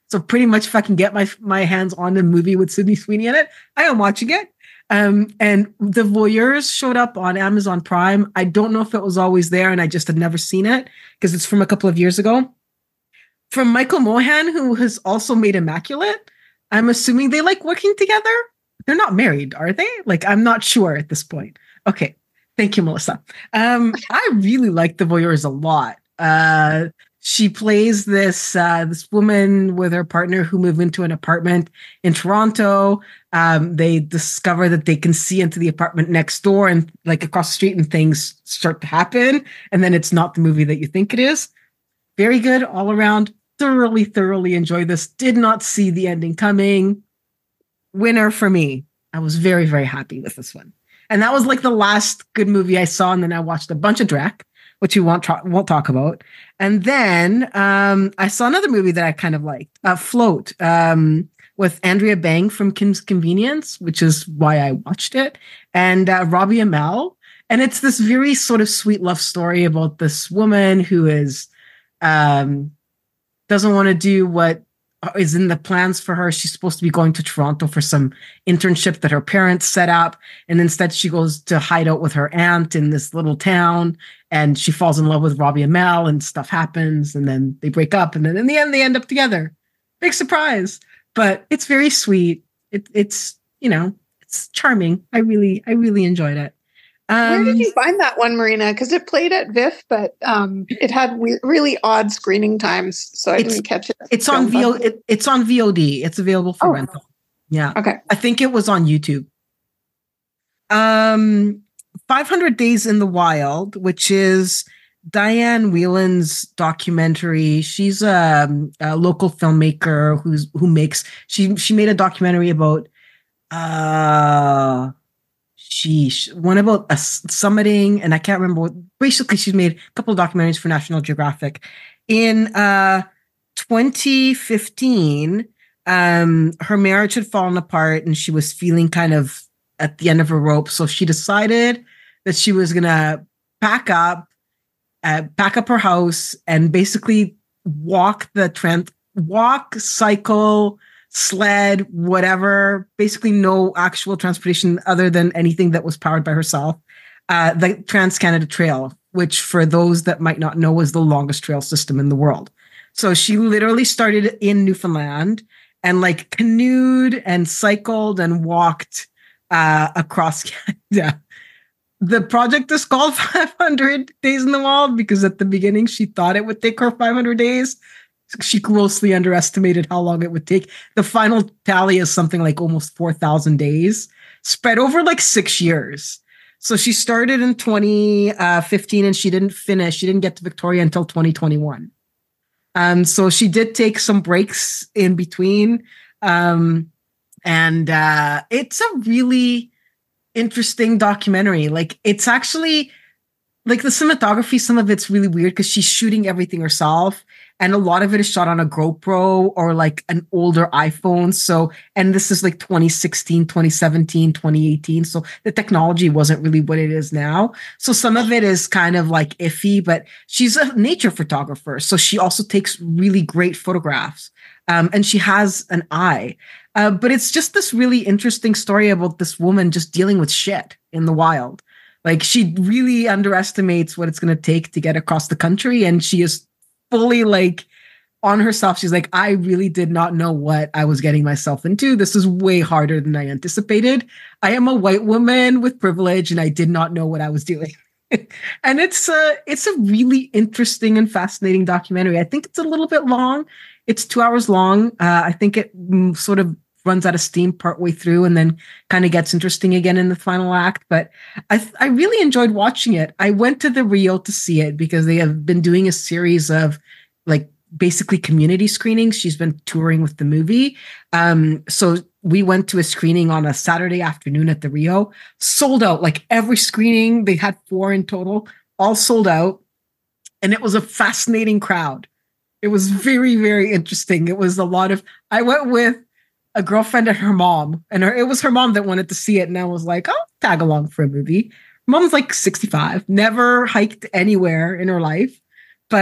Speaker 1: So pretty much if I can get my hands on a movie with Sydney Sweeney in it, I am watching it. And The Voyeurs showed up on Amazon Prime. I don't know if it was always there and I just had never seen it because it's from a couple of years ago. From Michael Mohan, who has also made Immaculate. I'm assuming they like working together. They're not married, are they? Like, I'm not sure at this point. Okay. Thank you, Melissa. I really like The Voyeurs a lot. She plays this woman with her partner who move into an apartment in Toronto. They discover that they can see into the apartment next door and like across the street, and things start to happen. And then it's not the movie that you think it is. Very good all around. Thoroughly enjoyed this. Did not see the ending coming. Winner for me. I was very, very happy with this one. And that was like the last good movie I saw. And then I watched a bunch of Drek, which we won't talk about. And then I saw another movie that I kind of liked, Float, with Andrea Bang from Kim's Convenience, which is why I watched it, and Robbie Amell. And it's this very sort of sweet love story about this woman who is doesn't want to do what is in the plans for her. She's supposed to be going to Toronto for some internship that her parents set up. And instead she goes to hide out with her aunt in this little town, and she falls in love with Robbie Amell, and stuff happens, and then they break up. And then in the end, they end up together. Big surprise, but it's very sweet. It's charming. I really enjoyed it.
Speaker 4: Where did you find that one, Marina? Because it played at VIF, but it had really odd screening times, so I didn't catch it.
Speaker 1: It's on It's on VOD. It's available for rental. Yeah.
Speaker 4: Okay.
Speaker 1: I think it was on YouTube. 500 Days in the Wild, which is Diane Whelan's documentary. She's a local filmmaker who makes. She made a documentary about. One about a summiting, and I can't remember what. Basically, she's made a couple of documentaries for National Geographic. In 2015, her marriage had fallen apart, and she was feeling kind of at the end of her rope. So she decided that she was gonna pack up her house, and basically walk, cycle, sled, whatever, basically no actual transportation other than anything that was powered by herself. The Trans-Canada Trail, which for those that might not know is the longest trail system in the world. So she literally started in Newfoundland and like canoed and cycled and walked across Canada. The project is called 500 Days in the Wild because at the beginning she thought it would take her 500 days. She grossly underestimated how long it would take. The final tally is something like almost 4,000 days spread over like 6 years. So she started in 2015 and she didn't finish. She didn't get to Victoria until 2021. So she did take some breaks in between. And it's a really interesting documentary. Like, it's actually like the cinematography, some of it's really weird because she's shooting everything herself. And a lot of it is shot on a GoPro or like an older iPhone. So, and this is like 2016, 2017, 2018. So the technology wasn't really what it is now. So some of it is kind of like iffy, but she's a nature photographer. So she also takes really great photographs. And she has an eye. But it's just this really interesting story about this woman just dealing with shit in the wild. Like, she really underestimates what it's going to take to get across the country. And she is fully like on herself. She's like, I really did not know what I was getting myself into. This is way harder than I anticipated. I am a white woman with privilege and I did not know what I was doing. And it's a really interesting and fascinating documentary. I think it's a little bit long. It's 2 hours long. I think it sort of runs out of steam partway through and then kind of gets interesting again in the final act. But I really enjoyed watching it. I went to the Rio to see it because they have been doing a series of like basically community screenings. She's been touring with the movie. So we went to a screening on a Saturday afternoon at the Rio, sold out. Like every screening, they had 4 in total, all sold out. And it was a fascinating crowd. It was very, very interesting. It was a lot of, I went with a girlfriend and her mom, and it was her mom that wanted to see it. And I was like, I'll tag along for a movie. Mom's like 65, never hiked anywhere in her life, but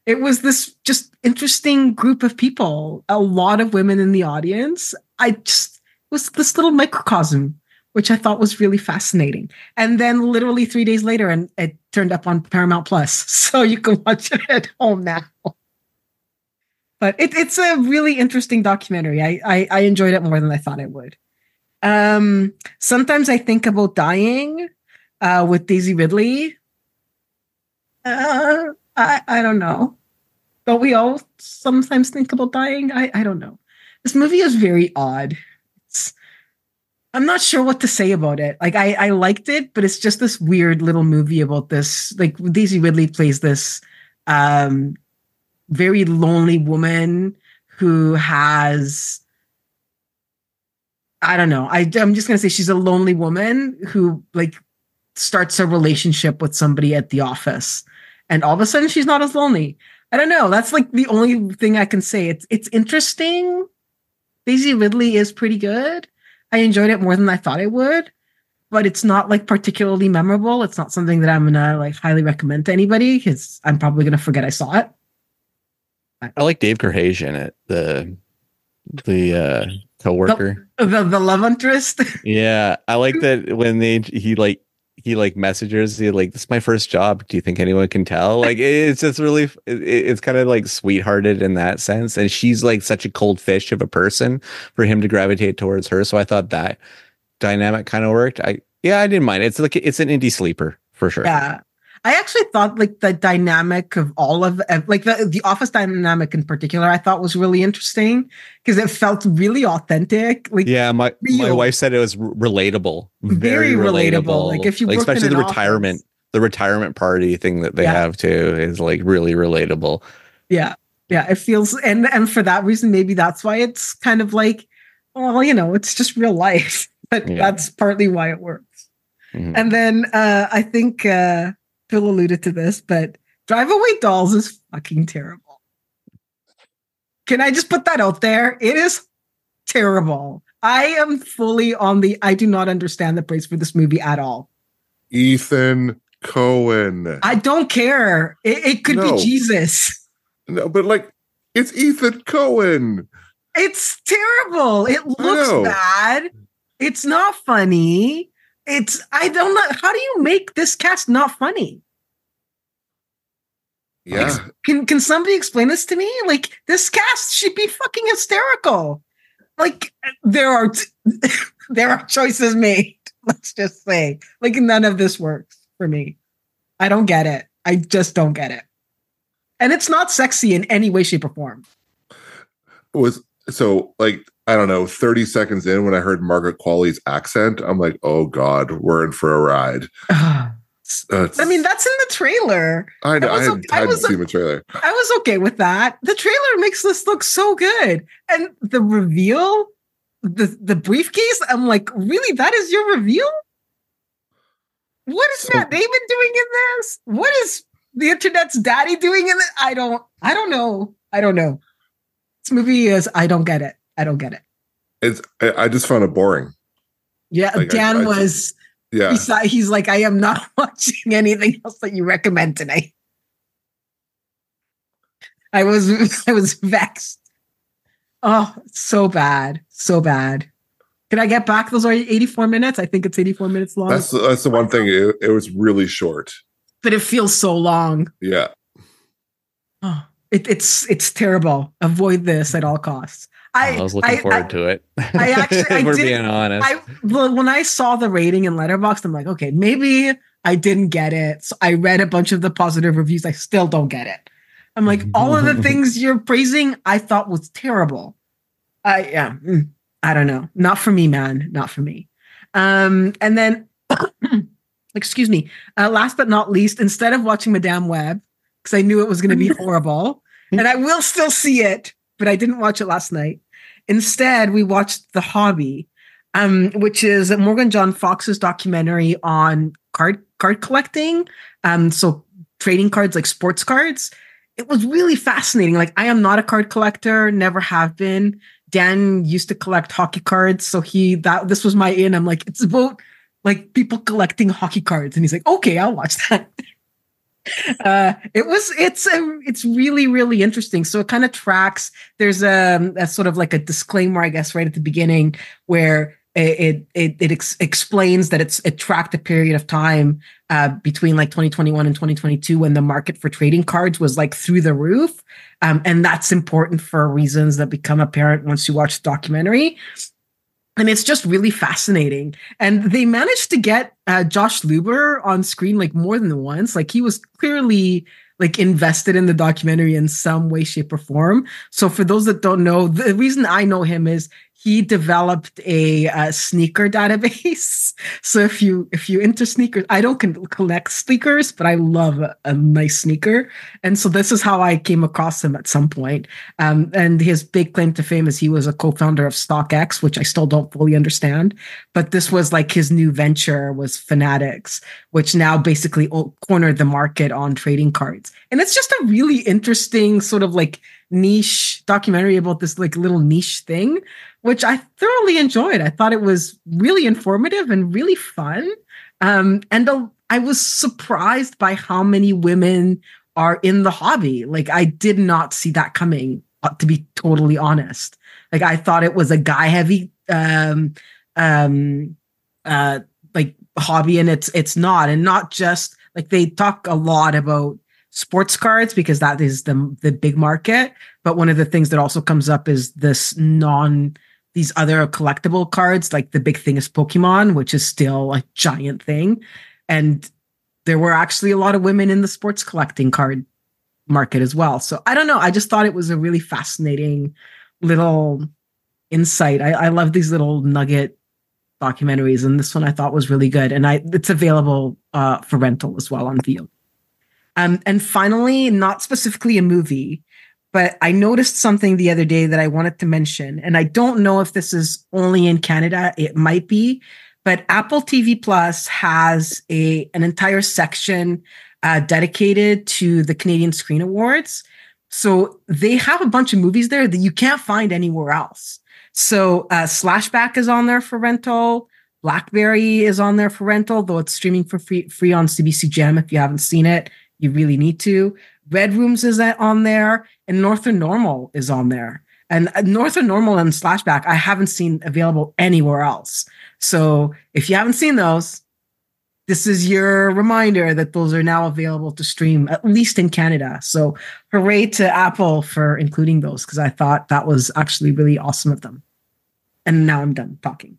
Speaker 1: it was this just interesting group of people, a lot of women in the audience. It was this little microcosm, which I thought was really fascinating. And then literally 3 days later, and it turned up on Paramount Plus. So you can watch it at home now. But it's a really interesting documentary. I enjoyed it more than I thought I would. Sometimes I think about dying with Daisy Ridley. I don't know. Don't we all sometimes think about dying? I don't know. This movie is very odd. I'm not sure what to say about it. Like I liked it, but it's just this weird little movie about this. Like Daisy Ridley plays this very lonely woman who has, I don't know. I'm just gonna say she's a lonely woman who like starts a relationship with somebody at the office, and all of a sudden she's not as lonely. I don't know. That's like the only thing I can say. It's interesting. Daisy Ridley is pretty good. I enjoyed it more than I thought I would, but it's not like particularly memorable. It's not something that I'm gonna like highly recommend to anybody because I'm probably gonna forget I saw it.
Speaker 2: I like Dave Gerhage in it, the coworker,
Speaker 1: the love interest.
Speaker 2: Yeah, I like that when he messages, he like, this is my first job. Do you think anyone can tell? Like it's just really, it's kind of like sweethearted in that sense. And she's like such a cold fish of a person for him to gravitate towards her. So I thought that dynamic kind of worked. I didn't mind. It's like it's an indie sleeper for sure.
Speaker 1: Yeah. I actually thought like the dynamic of all of like the office dynamic in particular, I thought was really interesting because it felt really authentic. Like
Speaker 2: my wife said it was relatable, very relatable.
Speaker 1: Like if you
Speaker 2: like,
Speaker 1: work
Speaker 2: especially
Speaker 1: in
Speaker 2: the
Speaker 1: office.
Speaker 2: the retirement party thing that they have too is like really relatable.
Speaker 1: Yeah, it feels and for that reason, maybe that's why it's kind of like, well, it's just real life, but that's partly why it works. Mm-hmm. And then I think. Phil alluded to this, but Drive Away Dolls is fucking terrible. Can I just put that out there? It is terrible. I am fully on I do not understand the praise for this movie at all.
Speaker 3: Ethan Cohen.
Speaker 1: I don't care. It could be Jesus.
Speaker 3: No, but like, it's Ethan Cohen.
Speaker 1: It's terrible. It looks bad. It's not funny. I don't know. How do you make this cast not funny?
Speaker 3: Yeah.
Speaker 1: Can somebody explain this to me? Like, this cast should be fucking hysterical. Like, there are choices made. Let's just say, like, none of this works for me. I don't get it. I just don't get it. And it's not sexy in any way, shape, or form.
Speaker 3: So, like, I don't know, 30 seconds in when I heard Margaret Qualley's accent, I'm like, oh God, we're in for a ride.
Speaker 1: I mean, that's in the trailer.
Speaker 3: I know. I hadn't seen the trailer.
Speaker 1: I was okay with that. The trailer makes this look so good. And the reveal, the briefcase, I'm like, really? That is your reveal? What is Matt Damon doing in this? What is the internet's daddy doing in it? I don't know. This movie is, I don't get it. I
Speaker 3: just found it boring.
Speaker 1: Yeah, like Dan was. Yeah, he's like, I am not watching anything else that you recommend tonight. I was vexed. Oh, so bad. Can I get back? Those are 84 minutes. I think it's 84 minutes long.
Speaker 3: That's the one thing. It was really short, but
Speaker 1: it feels so long.
Speaker 3: Yeah.
Speaker 1: Oh, it's terrible. Avoid this at all costs.
Speaker 2: I was looking forward to it.
Speaker 1: I actually,
Speaker 2: we're being honest.
Speaker 1: When I saw the rating in Letterboxd, I'm like, okay, maybe I didn't get it. So I read a bunch of the positive reviews. I still don't get it. I'm like, all of the things you're praising, I thought was terrible. I don't know. Not for me, man. Not for me. And then, excuse me. Last but not least, instead of watching Madame Web, because I knew it was going to be horrible, and I will still see it, but I didn't watch it last night. Instead, we watched The Hobby, which is Morgan John Fox's documentary on card collecting. So trading cards, like sports cards. It was really fascinating. Like, I am not a card collector, never have been. Dan used to collect hockey cards, so this was my in. I'm like, it's about like people collecting hockey cards, and he's like, okay, I'll watch that. It's really, really interesting. So it kind of tracks. There's a sort of like a disclaimer, I guess, right at the beginning where it explains that it tracked a period of time between like 2021 and 2022 when the market for trading cards was like through the roof. And that's important for reasons that become apparent once you watch the documentary. And it's just really fascinating. And they managed to get Josh Luber on screen like more than once. Like he was clearly like invested in the documentary in some way, shape, or form. So for those that don't know, the reason I know him is he developed a sneaker database. So if you into sneakers, I don't collect sneakers, but I love a nice sneaker. And so this is how I came across him at some point. And his big claim to fame is he was a co-founder of StockX, which I still don't fully understand. But this was like his new venture was Fanatics, which now basically cornered the market on trading cards. And it's just a really interesting sort of like niche documentary about this like little niche thing, which I thoroughly enjoyed. I thought it was really informative and really fun. I was surprised by how many women are in the hobby. Like I did not see that coming, to be totally honest. Like I thought it was a guy heavy like hobby, and it's not. And not just like they talk a lot about sports cards because that is the big market. But one of the things that also comes up is these other collectible cards. Like the big thing is Pokemon, which is still a giant thing. And there were actually a lot of women in the sports collecting card market as well. So I don't know. I just thought it was a really fascinating little insight. I love these little nugget documentaries, and this one I thought was really good. And it's available for rental as well on Veo. And finally, not specifically a movie, but I noticed something the other day that I wanted to mention. And I don't know if this is only in Canada. It might be. But Apple TV Plus has an entire section dedicated to the Canadian Screen Awards. So they have a bunch of movies there that you can't find anywhere else. So Slashback is on there for rental. Blackberry is on there for rental, though it's streaming for free on CBC Gem. If you haven't seen it, you really need to. Red Rooms is on there, and Northern Normal is on there. And Northern Normal and Slashback, I haven't seen available anywhere else. So if you haven't seen those, this is your reminder that those are now available to stream, at least in Canada. So hooray to Apple for including those, because I thought that was actually really awesome of them. And now I'm done talking.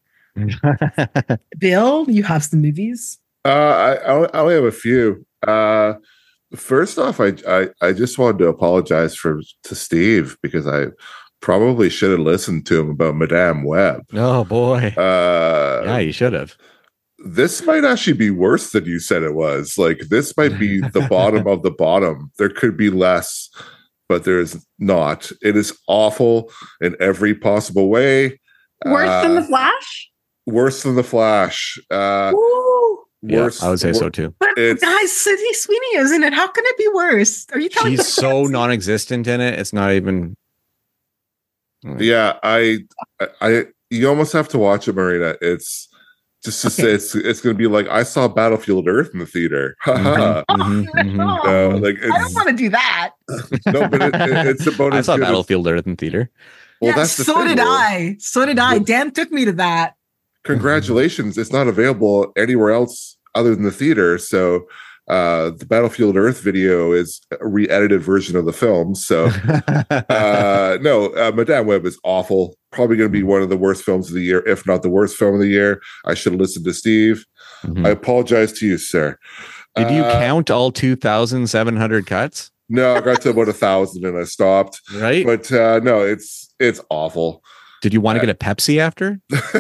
Speaker 1: Bill, you have some movies?
Speaker 3: I only have a few. First off, I just wanted to apologize to Steve because I probably should have listened to him about Madame Web.
Speaker 2: Oh boy. Yeah, you should have.
Speaker 3: This might actually be worse than you said it was. Like this might be the bottom of the bottom. There could be less, but there's not. It is awful in every possible way.
Speaker 4: Worse than The Flash?
Speaker 3: Worse than The Flash.
Speaker 2: Worse, I would say so too.
Speaker 1: But guys, Sydney Sweeney is in it. How can it be worse? Are you telling me?
Speaker 2: She's so non-existent in it. It's not even.
Speaker 3: Yeah, you almost have to watch it, Marina. It's just to say it's going to be like I saw Battlefield Earth in the theater.
Speaker 1: I don't want to do that.
Speaker 3: No, but it's about.
Speaker 2: I saw Battlefield Earth in theater.
Speaker 3: Well,
Speaker 1: yeah, so did I. So did I. Dan took me to that.
Speaker 3: Congratulations! It's not available anywhere else other than the theater. So the Battlefield Earth video is a re-edited version of the film. So Madame Web is awful. Probably going to be one of the worst films of the year, if not the worst film of the year. I should have listened to Steve. Mm-hmm. I apologize to you, sir.
Speaker 2: Did you count all 2,700 cuts?
Speaker 3: No, I got to about 1,000 and I stopped.
Speaker 2: Right,
Speaker 3: but no, it's awful.
Speaker 2: Did you want to get a Pepsi after?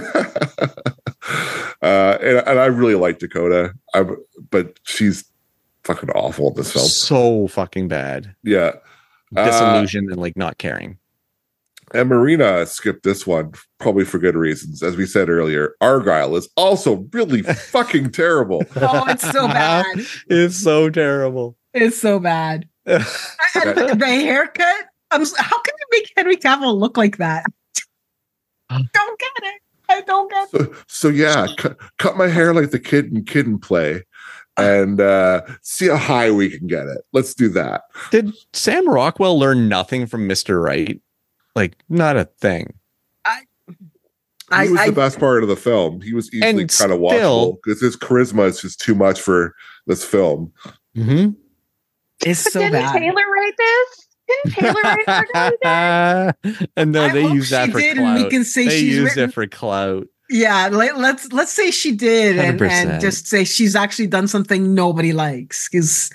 Speaker 3: And I really like Dakota, but she's fucking awful in this film.
Speaker 2: So fucking bad.
Speaker 3: Yeah.
Speaker 2: Disillusioned and like not caring.
Speaker 3: And Marina skipped this one, probably for good reasons. As we said earlier, Argyle is also really fucking terrible.
Speaker 1: Oh, it's so bad.
Speaker 2: It's so terrible.
Speaker 1: It's so bad. The haircut. How can you make Henry Cavill look like that? Don't get it. I don't get it.
Speaker 3: So yeah, cut my hair like the kid in Kid and Play. and see how high we can get it. Let's do that.
Speaker 2: Did Sam Rockwell learn nothing from Mr. Right? Like, not a thing.
Speaker 3: He was the best part of the film. He was easily kind of watchable because his charisma is just too much for this film.
Speaker 2: Mm-hmm.
Speaker 1: It's so
Speaker 4: didn't
Speaker 1: bad.
Speaker 4: Taylor write this? Didn't Taylor write this?
Speaker 2: And no, they use that for
Speaker 1: did,
Speaker 2: clout.
Speaker 1: and we can say
Speaker 2: they
Speaker 1: she's
Speaker 2: use
Speaker 1: written,
Speaker 2: it for clout.
Speaker 1: Yeah, let's say she did, and
Speaker 2: 100%.
Speaker 1: just say she's actually done something nobody likes. Because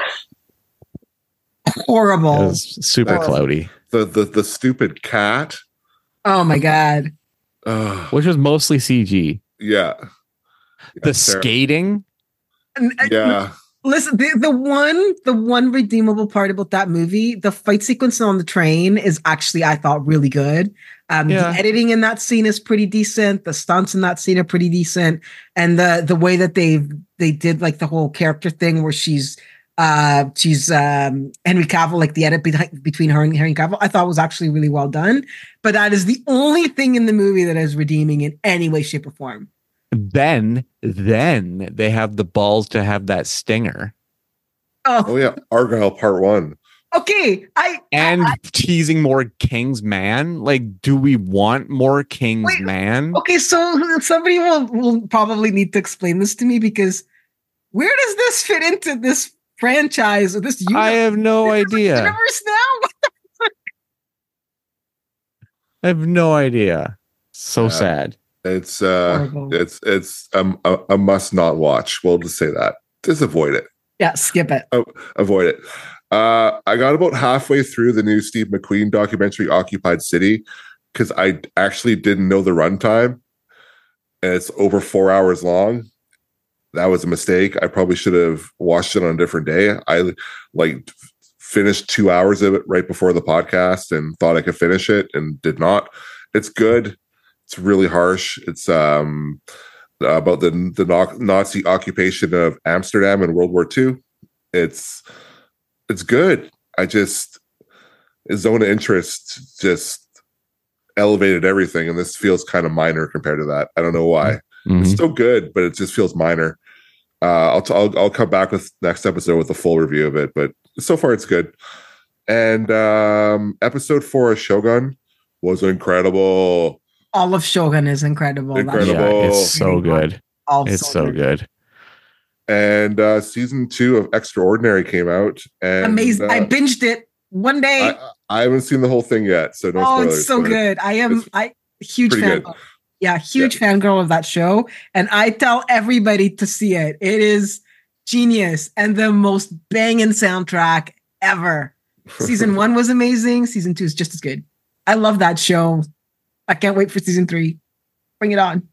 Speaker 1: horrible.
Speaker 2: It was super cloudy.
Speaker 3: The stupid cat.
Speaker 1: Oh my god.
Speaker 2: Which was mostly CG.
Speaker 3: Yeah.
Speaker 2: The skating.
Speaker 3: Yeah.
Speaker 1: Listen, the one redeemable part about that movie, the fight sequence on the train is actually, I thought, really good. The editing in that scene is pretty decent. The stunts in that scene are pretty decent, and the way that they did like the whole character thing where she's Henry Cavill, like the edit between her and Henry Cavill, I thought was actually really well done. But that is the only thing in the movie that is redeeming in any way, shape, or form.
Speaker 2: Then they have the balls to have that stinger.
Speaker 3: Oh yeah, Argyle Part 1.
Speaker 1: Okay,
Speaker 2: and teasing more King's Man. Like, do we want more King's Man?
Speaker 1: Okay, so somebody will probably need to explain this to me, because where does this fit into this franchise or this universe?
Speaker 2: I have no idea.
Speaker 1: Universe now? What the fuck?
Speaker 2: I have no idea. So sad.
Speaker 3: It's a must not watch. We'll just say that. Just avoid it.
Speaker 1: Yeah, skip it.
Speaker 3: Avoid it. I got about halfway through the new Steve McQueen documentary, Occupied City, because I actually didn't know the runtime, and it's over 4 hours long. That was a mistake. I probably should have watched it on a different day. I finished 2 hours of it right before the podcast and thought I could finish it and did not. It's good. It's really harsh. It's about the Nazi occupation of Amsterdam in World War II. It's good. His zone of interest just elevated everything, and this feels kind of minor compared to that. I don't know why. Mm-hmm. It's still good, but it just feels minor. I'll come back with next episode with a full review of it, but so far it's good. And episode 4 of Shogun was incredible.
Speaker 1: All of Shogun is incredible.
Speaker 2: Yeah, it's so good. It's so good.
Speaker 3: And season 2 of Extraordinary came out. And,
Speaker 1: amazing. I binged it one day.
Speaker 3: I haven't seen the whole thing yet, so no spoilers.
Speaker 1: It's so good. Huge fan. Huge fangirl of that show. And I tell everybody to see it. It is genius and the most banging soundtrack ever. Season 1 was amazing. Season 2 is just as good. I love that show. I can't wait for season 3. Bring it on.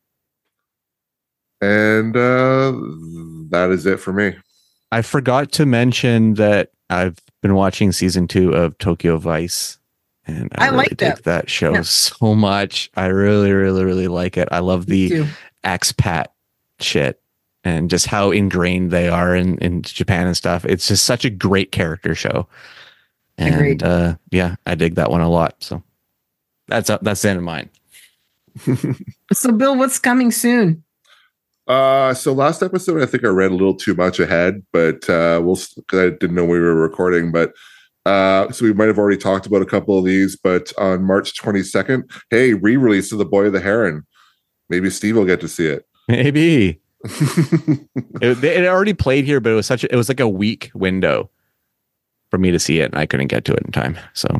Speaker 3: And that is it for me.
Speaker 2: I forgot to mention that I've been watching season 2 of Tokyo Vice, and I really dig that show so much. I really, really, really like it. I love the expat shit and just how ingrained they are in Japan and stuff. It's just such a great character show. And I dig that one a lot. So that's the end of mine.
Speaker 1: So Bill, what's coming soon?
Speaker 3: So last episode, I think I read a little too much ahead, but I didn't know we were recording, but so we might have already talked about a couple of these, but on March 22nd, hey, re-release of The Boy of the Heron. Maybe Steve will get to see it.
Speaker 2: Maybe. it already played here, but it was like a week window for me to see it, and I couldn't get to it in time. So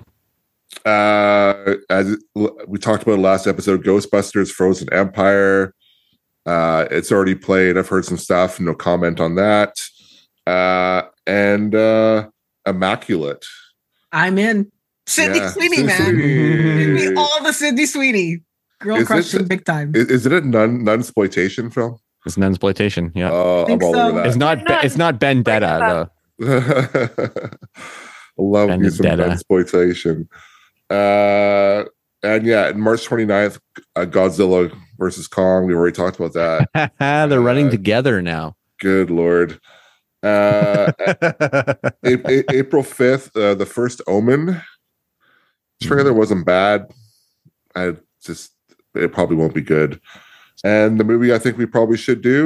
Speaker 3: as we talked about last episode, Ghostbusters Frozen Empire. It's already played. I've heard some stuff. No comment on that. And Immaculate.
Speaker 1: I'm in. Sydney Sweeney, man. Give me all the Sydney Sweeney. Girl crushing big time.
Speaker 3: Is it a nunsploitation film?
Speaker 2: It's nunsploitation. Yeah.
Speaker 3: I'm all over that.
Speaker 2: It's not Vendetta though.
Speaker 3: Love me some nunsploitation. And March 29th, Godzilla versus Kong. We've already talked about that.
Speaker 2: They're running together now.
Speaker 3: Good Lord. April 5th, The First Omen. Trailer wasn't bad. It probably won't be good. And the movie I think we probably should do,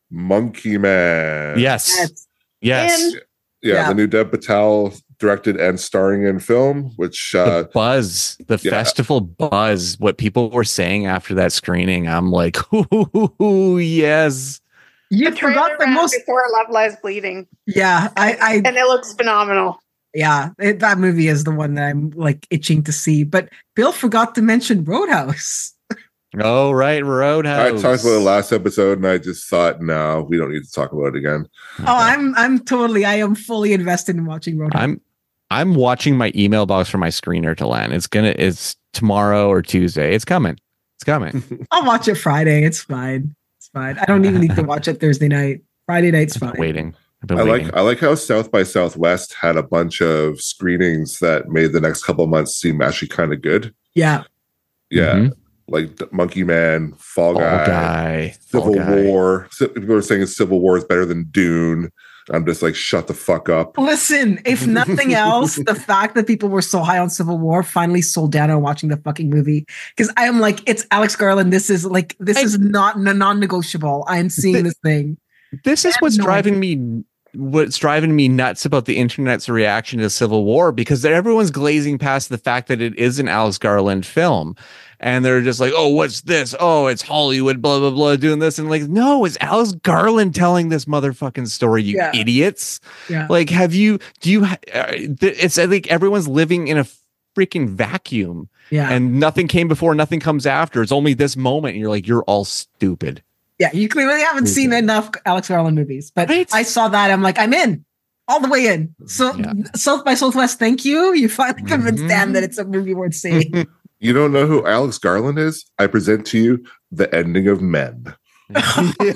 Speaker 3: Monkey Man.
Speaker 2: Yes. Yes.
Speaker 3: Yeah, the new Dev Patel directed and starring in film, which
Speaker 2: the buzz, the festival buzz, what people were saying after that screening, I'm like, ooh, yes.
Speaker 4: You forgot the most before Love Lies Bleeding.
Speaker 1: Yeah, I
Speaker 4: and it looks phenomenal.
Speaker 1: Yeah, that movie is the one that I'm like itching to see. But Bill forgot to mention Roadhouse.
Speaker 2: Oh, right, Roadhouse.
Speaker 3: I talked about it last episode, and I just thought, no, we don't need to talk about it again.
Speaker 1: Okay. Oh, I am fully invested in watching Roadhouse.
Speaker 2: I'm watching my email box for my screener to land. It's tomorrow or Tuesday. It's coming.
Speaker 1: I'll watch it Friday. It's fine. I don't even need to watch it Thursday night. Friday night's fine.
Speaker 3: I like how South by Southwest had a bunch of screenings that made the next couple of months seem actually kind of good.
Speaker 1: Yeah.
Speaker 3: Yeah. Mm-hmm. Like Monkey Man, Fall Guy, Civil War. People are saying Civil War is better than Dune. I'm just like, shut the fuck up.
Speaker 1: Listen, if nothing else, the fact that people were so high on Civil War finally sold down on watching the fucking movie. Because I am like, it's Alex Garland. This is not non-negotiable. I am seeing this thing.
Speaker 2: This is what's driving me nuts about the internet's reaction to Civil War, because everyone's glazing past the fact that it is an Alex Garland film. And they're just like, oh, what's this? Oh, it's Hollywood, blah, blah, blah, doing this. And like, no, it's Alex Garland telling this motherfucking story, you idiots.
Speaker 1: Yeah.
Speaker 2: Like, it's I think everyone's living in a freaking vacuum.
Speaker 1: Yeah.
Speaker 2: And nothing came before, nothing comes after. It's only this moment. And you're like, you're all stupid.
Speaker 1: Yeah, you clearly haven't seen enough Alex Garland movies. But I saw that. I'm like, I'm in. All the way in. So South by Southwest, thank you. You finally convinced Dan that it's a movie worth seeing.
Speaker 3: You don't know who Alex Garland is? I present to you The Ending of Men. Here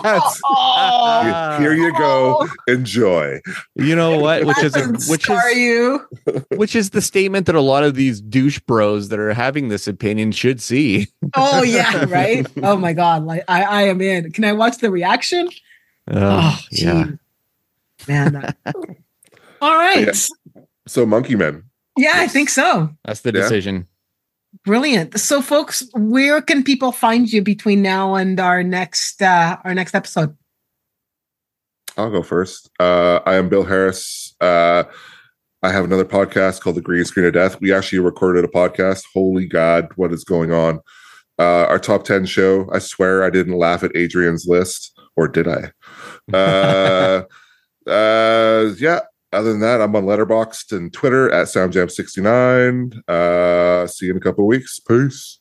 Speaker 3: you go. Enjoy.
Speaker 2: You know what? Which is the statement that a lot of these douche bros that are having this opinion should see.
Speaker 1: Oh yeah, right. Oh my god, like I am in. Can I watch the reaction?
Speaker 2: Yeah,
Speaker 1: man. All right.
Speaker 3: Yeah. So Monkey Man.
Speaker 1: Yeah, I think so.
Speaker 2: That's the decision.
Speaker 1: Brilliant. So, folks, where can people find you between now and our next episode?
Speaker 3: I'll go first. I am Bill Harris. I have another podcast called The Green Screen of Death. We actually recorded a podcast. Holy God, what is going on? Our top 10 show. I swear I didn't laugh at Adrian's list, or did I? Yeah. Other than that, I'm on Letterboxd and Twitter at SoundJam69. See you in a couple of weeks. Peace.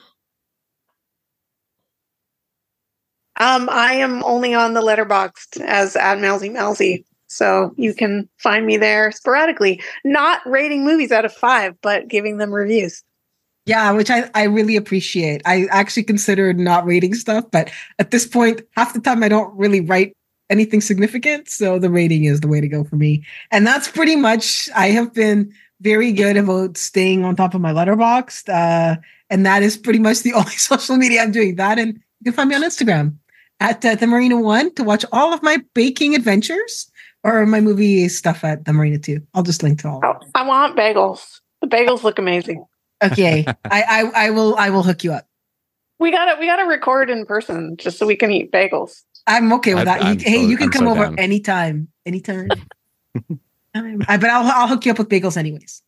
Speaker 4: I am only on the Letterboxd as @Mousy. So you can find me there sporadically, not rating movies out of 5, but giving them reviews.
Speaker 1: Yeah, which I really appreciate. I actually considered not rating stuff, but at this point, half the time I don't really write anything significant. So the rating is the way to go for me. And that's pretty much, I have been very good about staying on top of my Letterboxd. And that is pretty much the only social media I'm doing that. And you can find me on Instagram at The Marina 1 to watch all of my baking adventures or my movie stuff at The Marina 2. I'll just link to all.
Speaker 4: I want bagels. The bagels look amazing.
Speaker 1: Okay. I will hook you up.
Speaker 4: We gotta record in person just so we can eat bagels.
Speaker 1: I'm okay with that. You can come over anytime. But I'll hook you up with bagels anyways.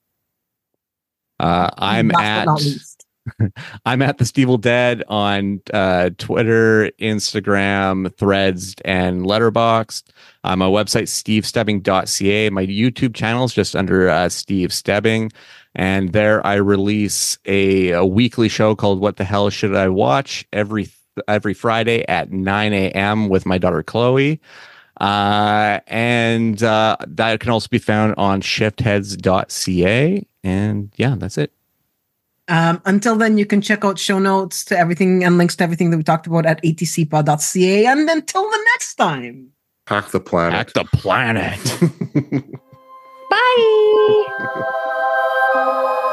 Speaker 2: I'm at the Steve Dead on Twitter, Instagram, Threads, and Letterboxd. My website, stevestebbing.ca. My YouTube channel is just under Steve Stebbing. And there I release a weekly show called What the Hell Should I Watch every Friday at 9 a.m. with my daughter Chloe. And that can also be found on shiftheads.ca. And yeah, that's it.
Speaker 1: Until then, you can check out show notes to everything and links to everything that we talked about at atcpod.ca. And until the next time,
Speaker 3: hack the planet.
Speaker 2: Hack the planet.
Speaker 4: Bye.